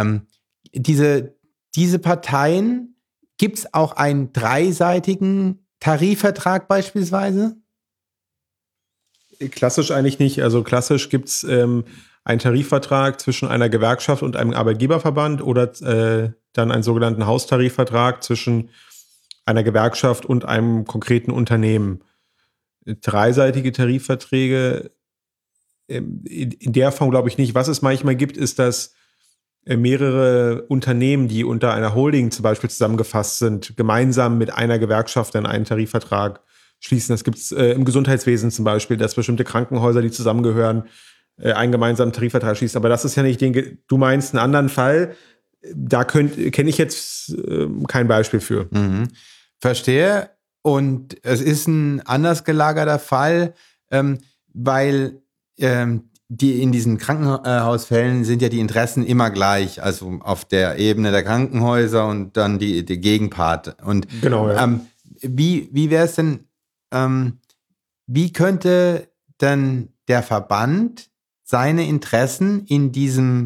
Diese Parteien, gibt es auch einen dreiseitigen Tarifvertrag beispielsweise? Klassisch eigentlich nicht. Also klassisch gibt es einen Tarifvertrag zwischen einer Gewerkschaft und einem Arbeitgeberverband oder dann einen sogenannten Haustarifvertrag zwischen einer Gewerkschaft und einem konkreten Unternehmen. Dreiseitige Tarifverträge in der Form glaube ich nicht. Was es manchmal gibt, ist, dass mehrere Unternehmen, die unter einer Holding zum Beispiel zusammengefasst sind, gemeinsam mit einer Gewerkschaft dann einen Tarifvertrag schließen. Das gibt es im Gesundheitswesen zum Beispiel, dass bestimmte Krankenhäuser, die zusammengehören, einen gemeinsamen Tarifvertrag schließen. Aber das ist ja nicht du meinst einen anderen Fall. Da kenne ich jetzt kein Beispiel für. Mhm. Verstehe. Und es ist ein anders gelagerter Fall, weil die in diesen Krankenhausfällen sind ja die Interessen immer gleich, also auf der Ebene der Krankenhäuser und dann die Gegenpart. Und genau, ja. Wie wäre es denn, wie könnte denn der Verband seine Interessen in dieser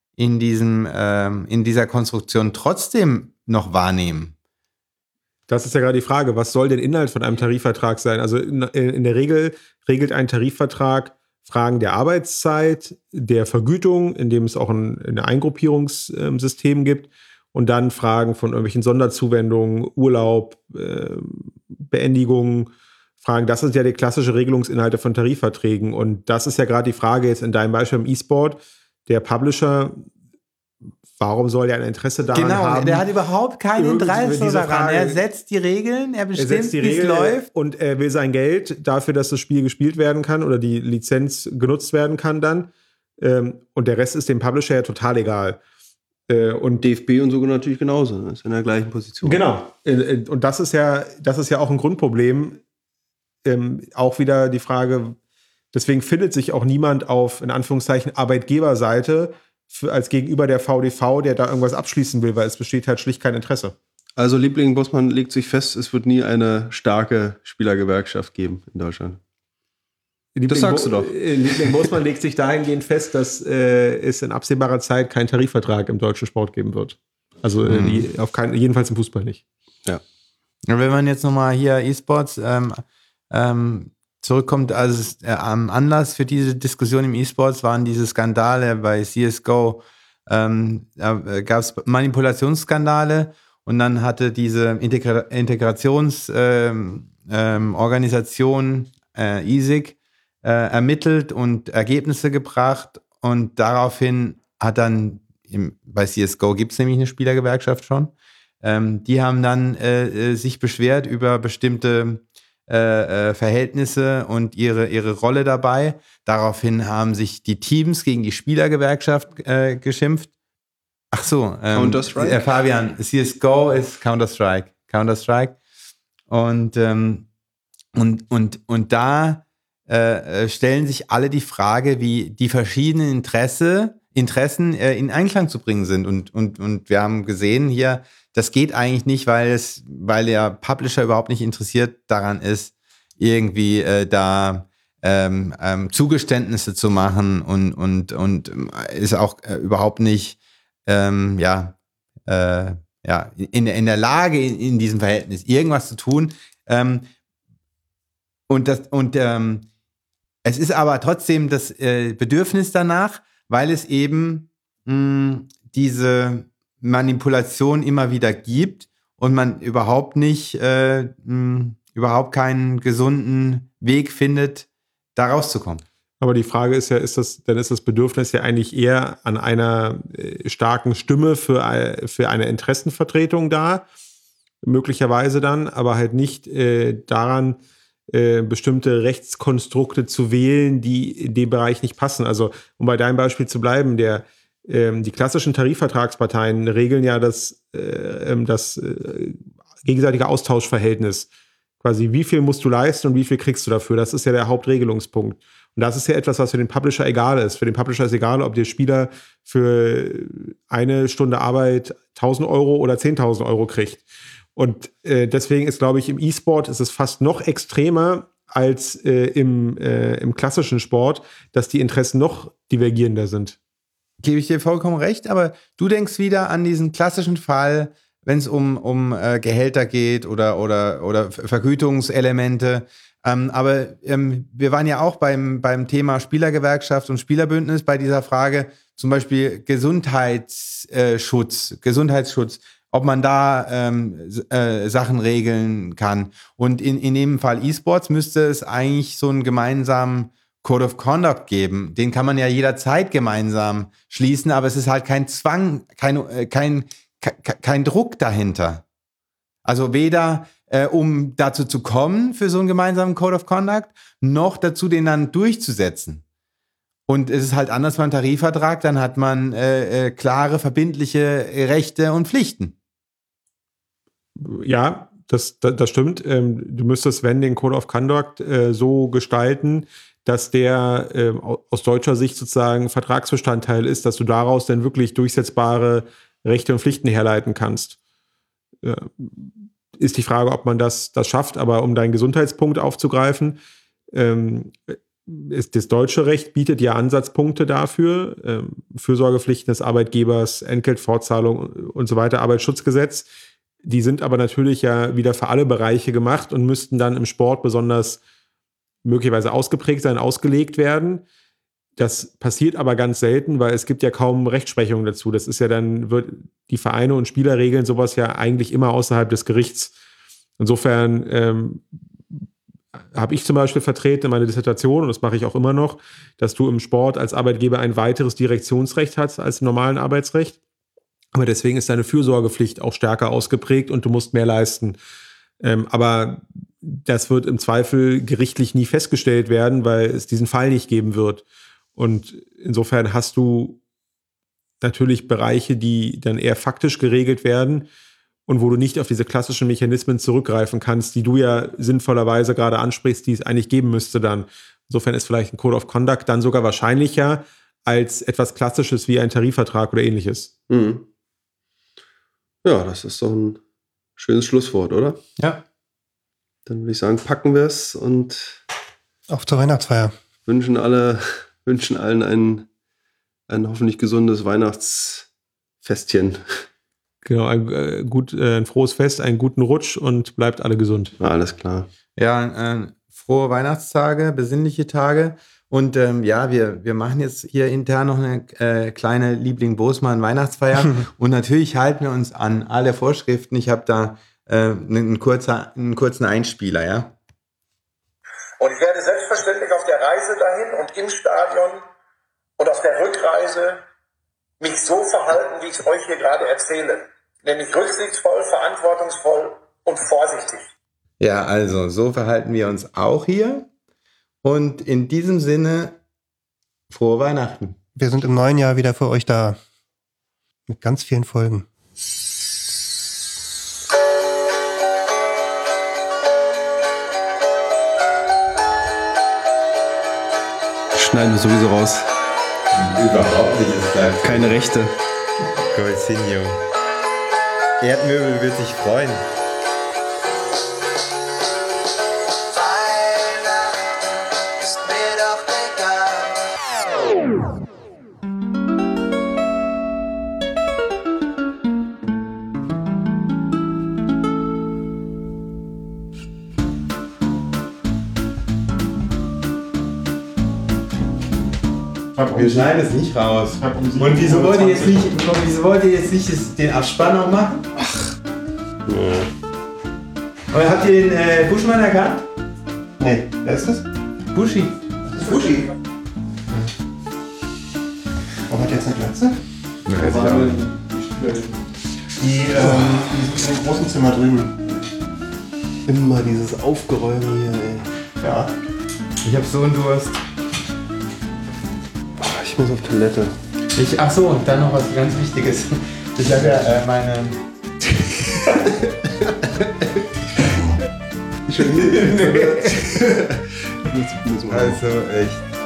Konstruktion trotzdem noch wahrnehmen? Das ist ja gerade die Frage, was soll der Inhalt von einem Tarifvertrag sein? Also in der Regel regelt ein Tarifvertrag Fragen der Arbeitszeit, der Vergütung, in dem es auch ein Eingruppierungssystem gibt und dann Fragen von irgendwelchen Sonderzuwendungen, Urlaub, Beendigungen, Fragen. Das sind ja die klassische Regelungsinhalte von Tarifverträgen und das ist ja gerade die Frage jetzt in deinem Beispiel im E-Sport, der Publisher. Warum soll er ein Interesse daran haben? Genau, der hat überhaupt kein Interesse daran. Er setzt die Regeln, er bestimmt, wie es läuft. Und er will sein Geld dafür, dass das Spiel gespielt werden kann oder die Lizenz genutzt werden kann dann. Und der Rest ist dem Publisher ja total egal. Und DFB und so natürlich genauso, ne? Ist in der gleichen Position. Genau. Und das ist ja auch ein Grundproblem. Auch wieder die Frage, deswegen findet sich auch niemand auf, in Anführungszeichen, Arbeitgeberseite als gegenüber der VDV, der da irgendwas abschließen will, weil es besteht halt schlicht kein Interesse. Also Liebling Bossmann legt sich fest, es wird nie eine starke Spielergewerkschaft geben in Deutschland. Das sagst du doch. Liebling Bossmann legt sich dahingehend fest, dass es in absehbarer Zeit keinen Tarifvertrag im deutschen Sport geben wird. Also jedenfalls im Fußball nicht. Ja. Wenn man jetzt nochmal hier E-Sports zurückkommt, also am Anlass für diese Diskussion im E-Sports waren diese Skandale bei CSGO. Da gab es Manipulationsskandale und dann hatte diese Integrationsorganisation ISIC ermittelt und Ergebnisse gebracht und daraufhin hat dann, bei CSGO gibt es nämlich eine Spielergewerkschaft schon, die haben dann sich beschwert über bestimmte Verhältnisse und ihre Rolle dabei. Daraufhin haben sich die Teams gegen die Spielergewerkschaft geschimpft. Ach so, Counter-Strike? Fabian, CSGO ist Counter-Strike. Und da stellen sich alle die Frage, wie die verschiedenen Interessen in Einklang zu bringen sind. Und wir haben gesehen hier, das geht eigentlich nicht, weil der Publisher überhaupt nicht interessiert daran ist, irgendwie Zugeständnisse zu machen und ist auch überhaupt nicht in der Lage, in diesem Verhältnis irgendwas zu tun. Es ist aber trotzdem das Bedürfnis danach, weil es eben diese Manipulation immer wieder gibt und man überhaupt keinen gesunden Weg findet, da rauszukommen. Aber die Frage ist ja, ist das Bedürfnis ja eigentlich eher an einer starken Stimme für eine Interessenvertretung da, möglicherweise dann, aber halt nicht daran, bestimmte Rechtskonstrukte zu wählen, die in dem Bereich nicht passen. Also, um bei deinem Beispiel zu bleiben, die klassischen Tarifvertragsparteien regeln ja das gegenseitige Austauschverhältnis. Quasi, wie viel musst du leisten und wie viel kriegst du dafür? Das ist ja der Hauptregelungspunkt. Und das ist ja etwas, was für den Publisher egal ist. Für den Publisher ist egal, ob der Spieler für eine Stunde Arbeit 1.000 Euro oder 10.000 Euro kriegt. Und deswegen ist, glaube ich, im E-Sport ist es fast noch extremer als im klassischen Sport, dass die Interessen noch divergierender sind. Gebe ich dir vollkommen recht, aber du denkst wieder an diesen klassischen Fall, wenn es um Gehälter geht oder Vergütungselemente. Aber wir waren ja auch beim Thema Spielergewerkschaft und Spielerbündnis bei dieser Frage, zum Beispiel Gesundheitsschutz, ob man da Sachen regeln kann. Und in dem Fall E-Sports müsste es eigentlich so einen gemeinsamen Code of Conduct geben. Den kann man ja jederzeit gemeinsam schließen, aber es ist halt kein Zwang, kein Druck dahinter. Also weder um dazu zu kommen für so einen gemeinsamen Code of Conduct, noch dazu, den dann durchzusetzen. Und es ist halt anders beim Tarifvertrag, dann hat man klare, verbindliche Rechte und Pflichten. Ja, das stimmt. Du müsstest, wenn, den Code of Conduct so gestalten, dass der aus deutscher Sicht sozusagen Vertragsbestandteil ist, dass du daraus dann wirklich durchsetzbare Rechte und Pflichten herleiten kannst. Ist die Frage, ob man das schafft, aber um deinen Gesundheitspunkt aufzugreifen, das deutsche Recht bietet ja Ansatzpunkte dafür, Fürsorgepflichten des Arbeitgebers, Entgeltfortzahlung und so weiter, Arbeitsschutzgesetz. Die sind aber natürlich ja wieder für alle Bereiche gemacht und müssten dann im Sport besonders möglicherweise ausgeprägt sein, ausgelegt werden. Das passiert aber ganz selten, weil es gibt ja kaum Rechtsprechung dazu. Das ist ja dann, die Vereine und Spieler regeln sowas ja eigentlich immer außerhalb des Gerichts. Insofern habe ich zum Beispiel vertreten in meiner Dissertation, und das mache ich auch immer noch, dass du im Sport als Arbeitgeber ein weiteres Direktionsrecht hast als im normalen Arbeitsrecht. Aber deswegen ist deine Fürsorgepflicht auch stärker ausgeprägt und du musst mehr leisten. Aber das wird im Zweifel gerichtlich nie festgestellt werden, weil es diesen Fall nicht geben wird. Und insofern hast du natürlich Bereiche, die dann eher faktisch geregelt werden und wo du nicht auf diese klassischen Mechanismen zurückgreifen kannst, die du ja sinnvollerweise gerade ansprichst, die es eigentlich geben müsste dann. Insofern ist vielleicht ein Code of Conduct dann sogar wahrscheinlicher als etwas Klassisches wie ein Tarifvertrag oder ähnliches. Mhm. Ja, das ist doch ein schönes Schlusswort, oder? Ja. Dann würde ich sagen, packen wir es und Auf zur Weihnachtsfeier. wünschen allen ein hoffentlich gesundes Weihnachtsfestchen. Genau, ein frohes Fest, einen guten Rutsch und bleibt alle gesund. Alles klar. Ja, frohe Weihnachtstage, besinnliche Tage. Und wir machen jetzt hier intern noch eine kleine Liebling Bosman Weihnachtsfeier. Und natürlich halten wir uns an alle Vorschriften. Ich habe da einen kurzen Einspieler, ja. Und ich werde selbstverständlich auf der Reise dahin und im Stadion und auf der Rückreise mich so verhalten, wie ich es euch hier gerade erzähle. Nämlich rücksichtsvoll, verantwortungsvoll und vorsichtig. Ja, also so verhalten wir uns auch hier. Und in diesem Sinne, frohe Weihnachten. Wir sind im neuen Jahr wieder für euch da. Mit ganz vielen Folgen. Schneiden wir sowieso raus. Überhaupt nicht, es bleibt Keine Rechte. Golzinho. Erdmöbel wird sich freuen. Wir schneiden es nicht raus. Und wieso wollt ihr jetzt nicht den Abspann noch machen? Ach. Aber habt ihr den Buschmann erkannt? Nee, wer ist das? Buschi. Das ist Buschi. Warum hat er jetzt eine Glatze? Die sind im großen Zimmer drüben. Immer dieses Aufgeräume hier, ey. Ja. Ich hab so einen Durst. Ich muss auf Toilette. Ach so, und dann noch was ganz Wichtiges. Ich habe ja meine... Also echt.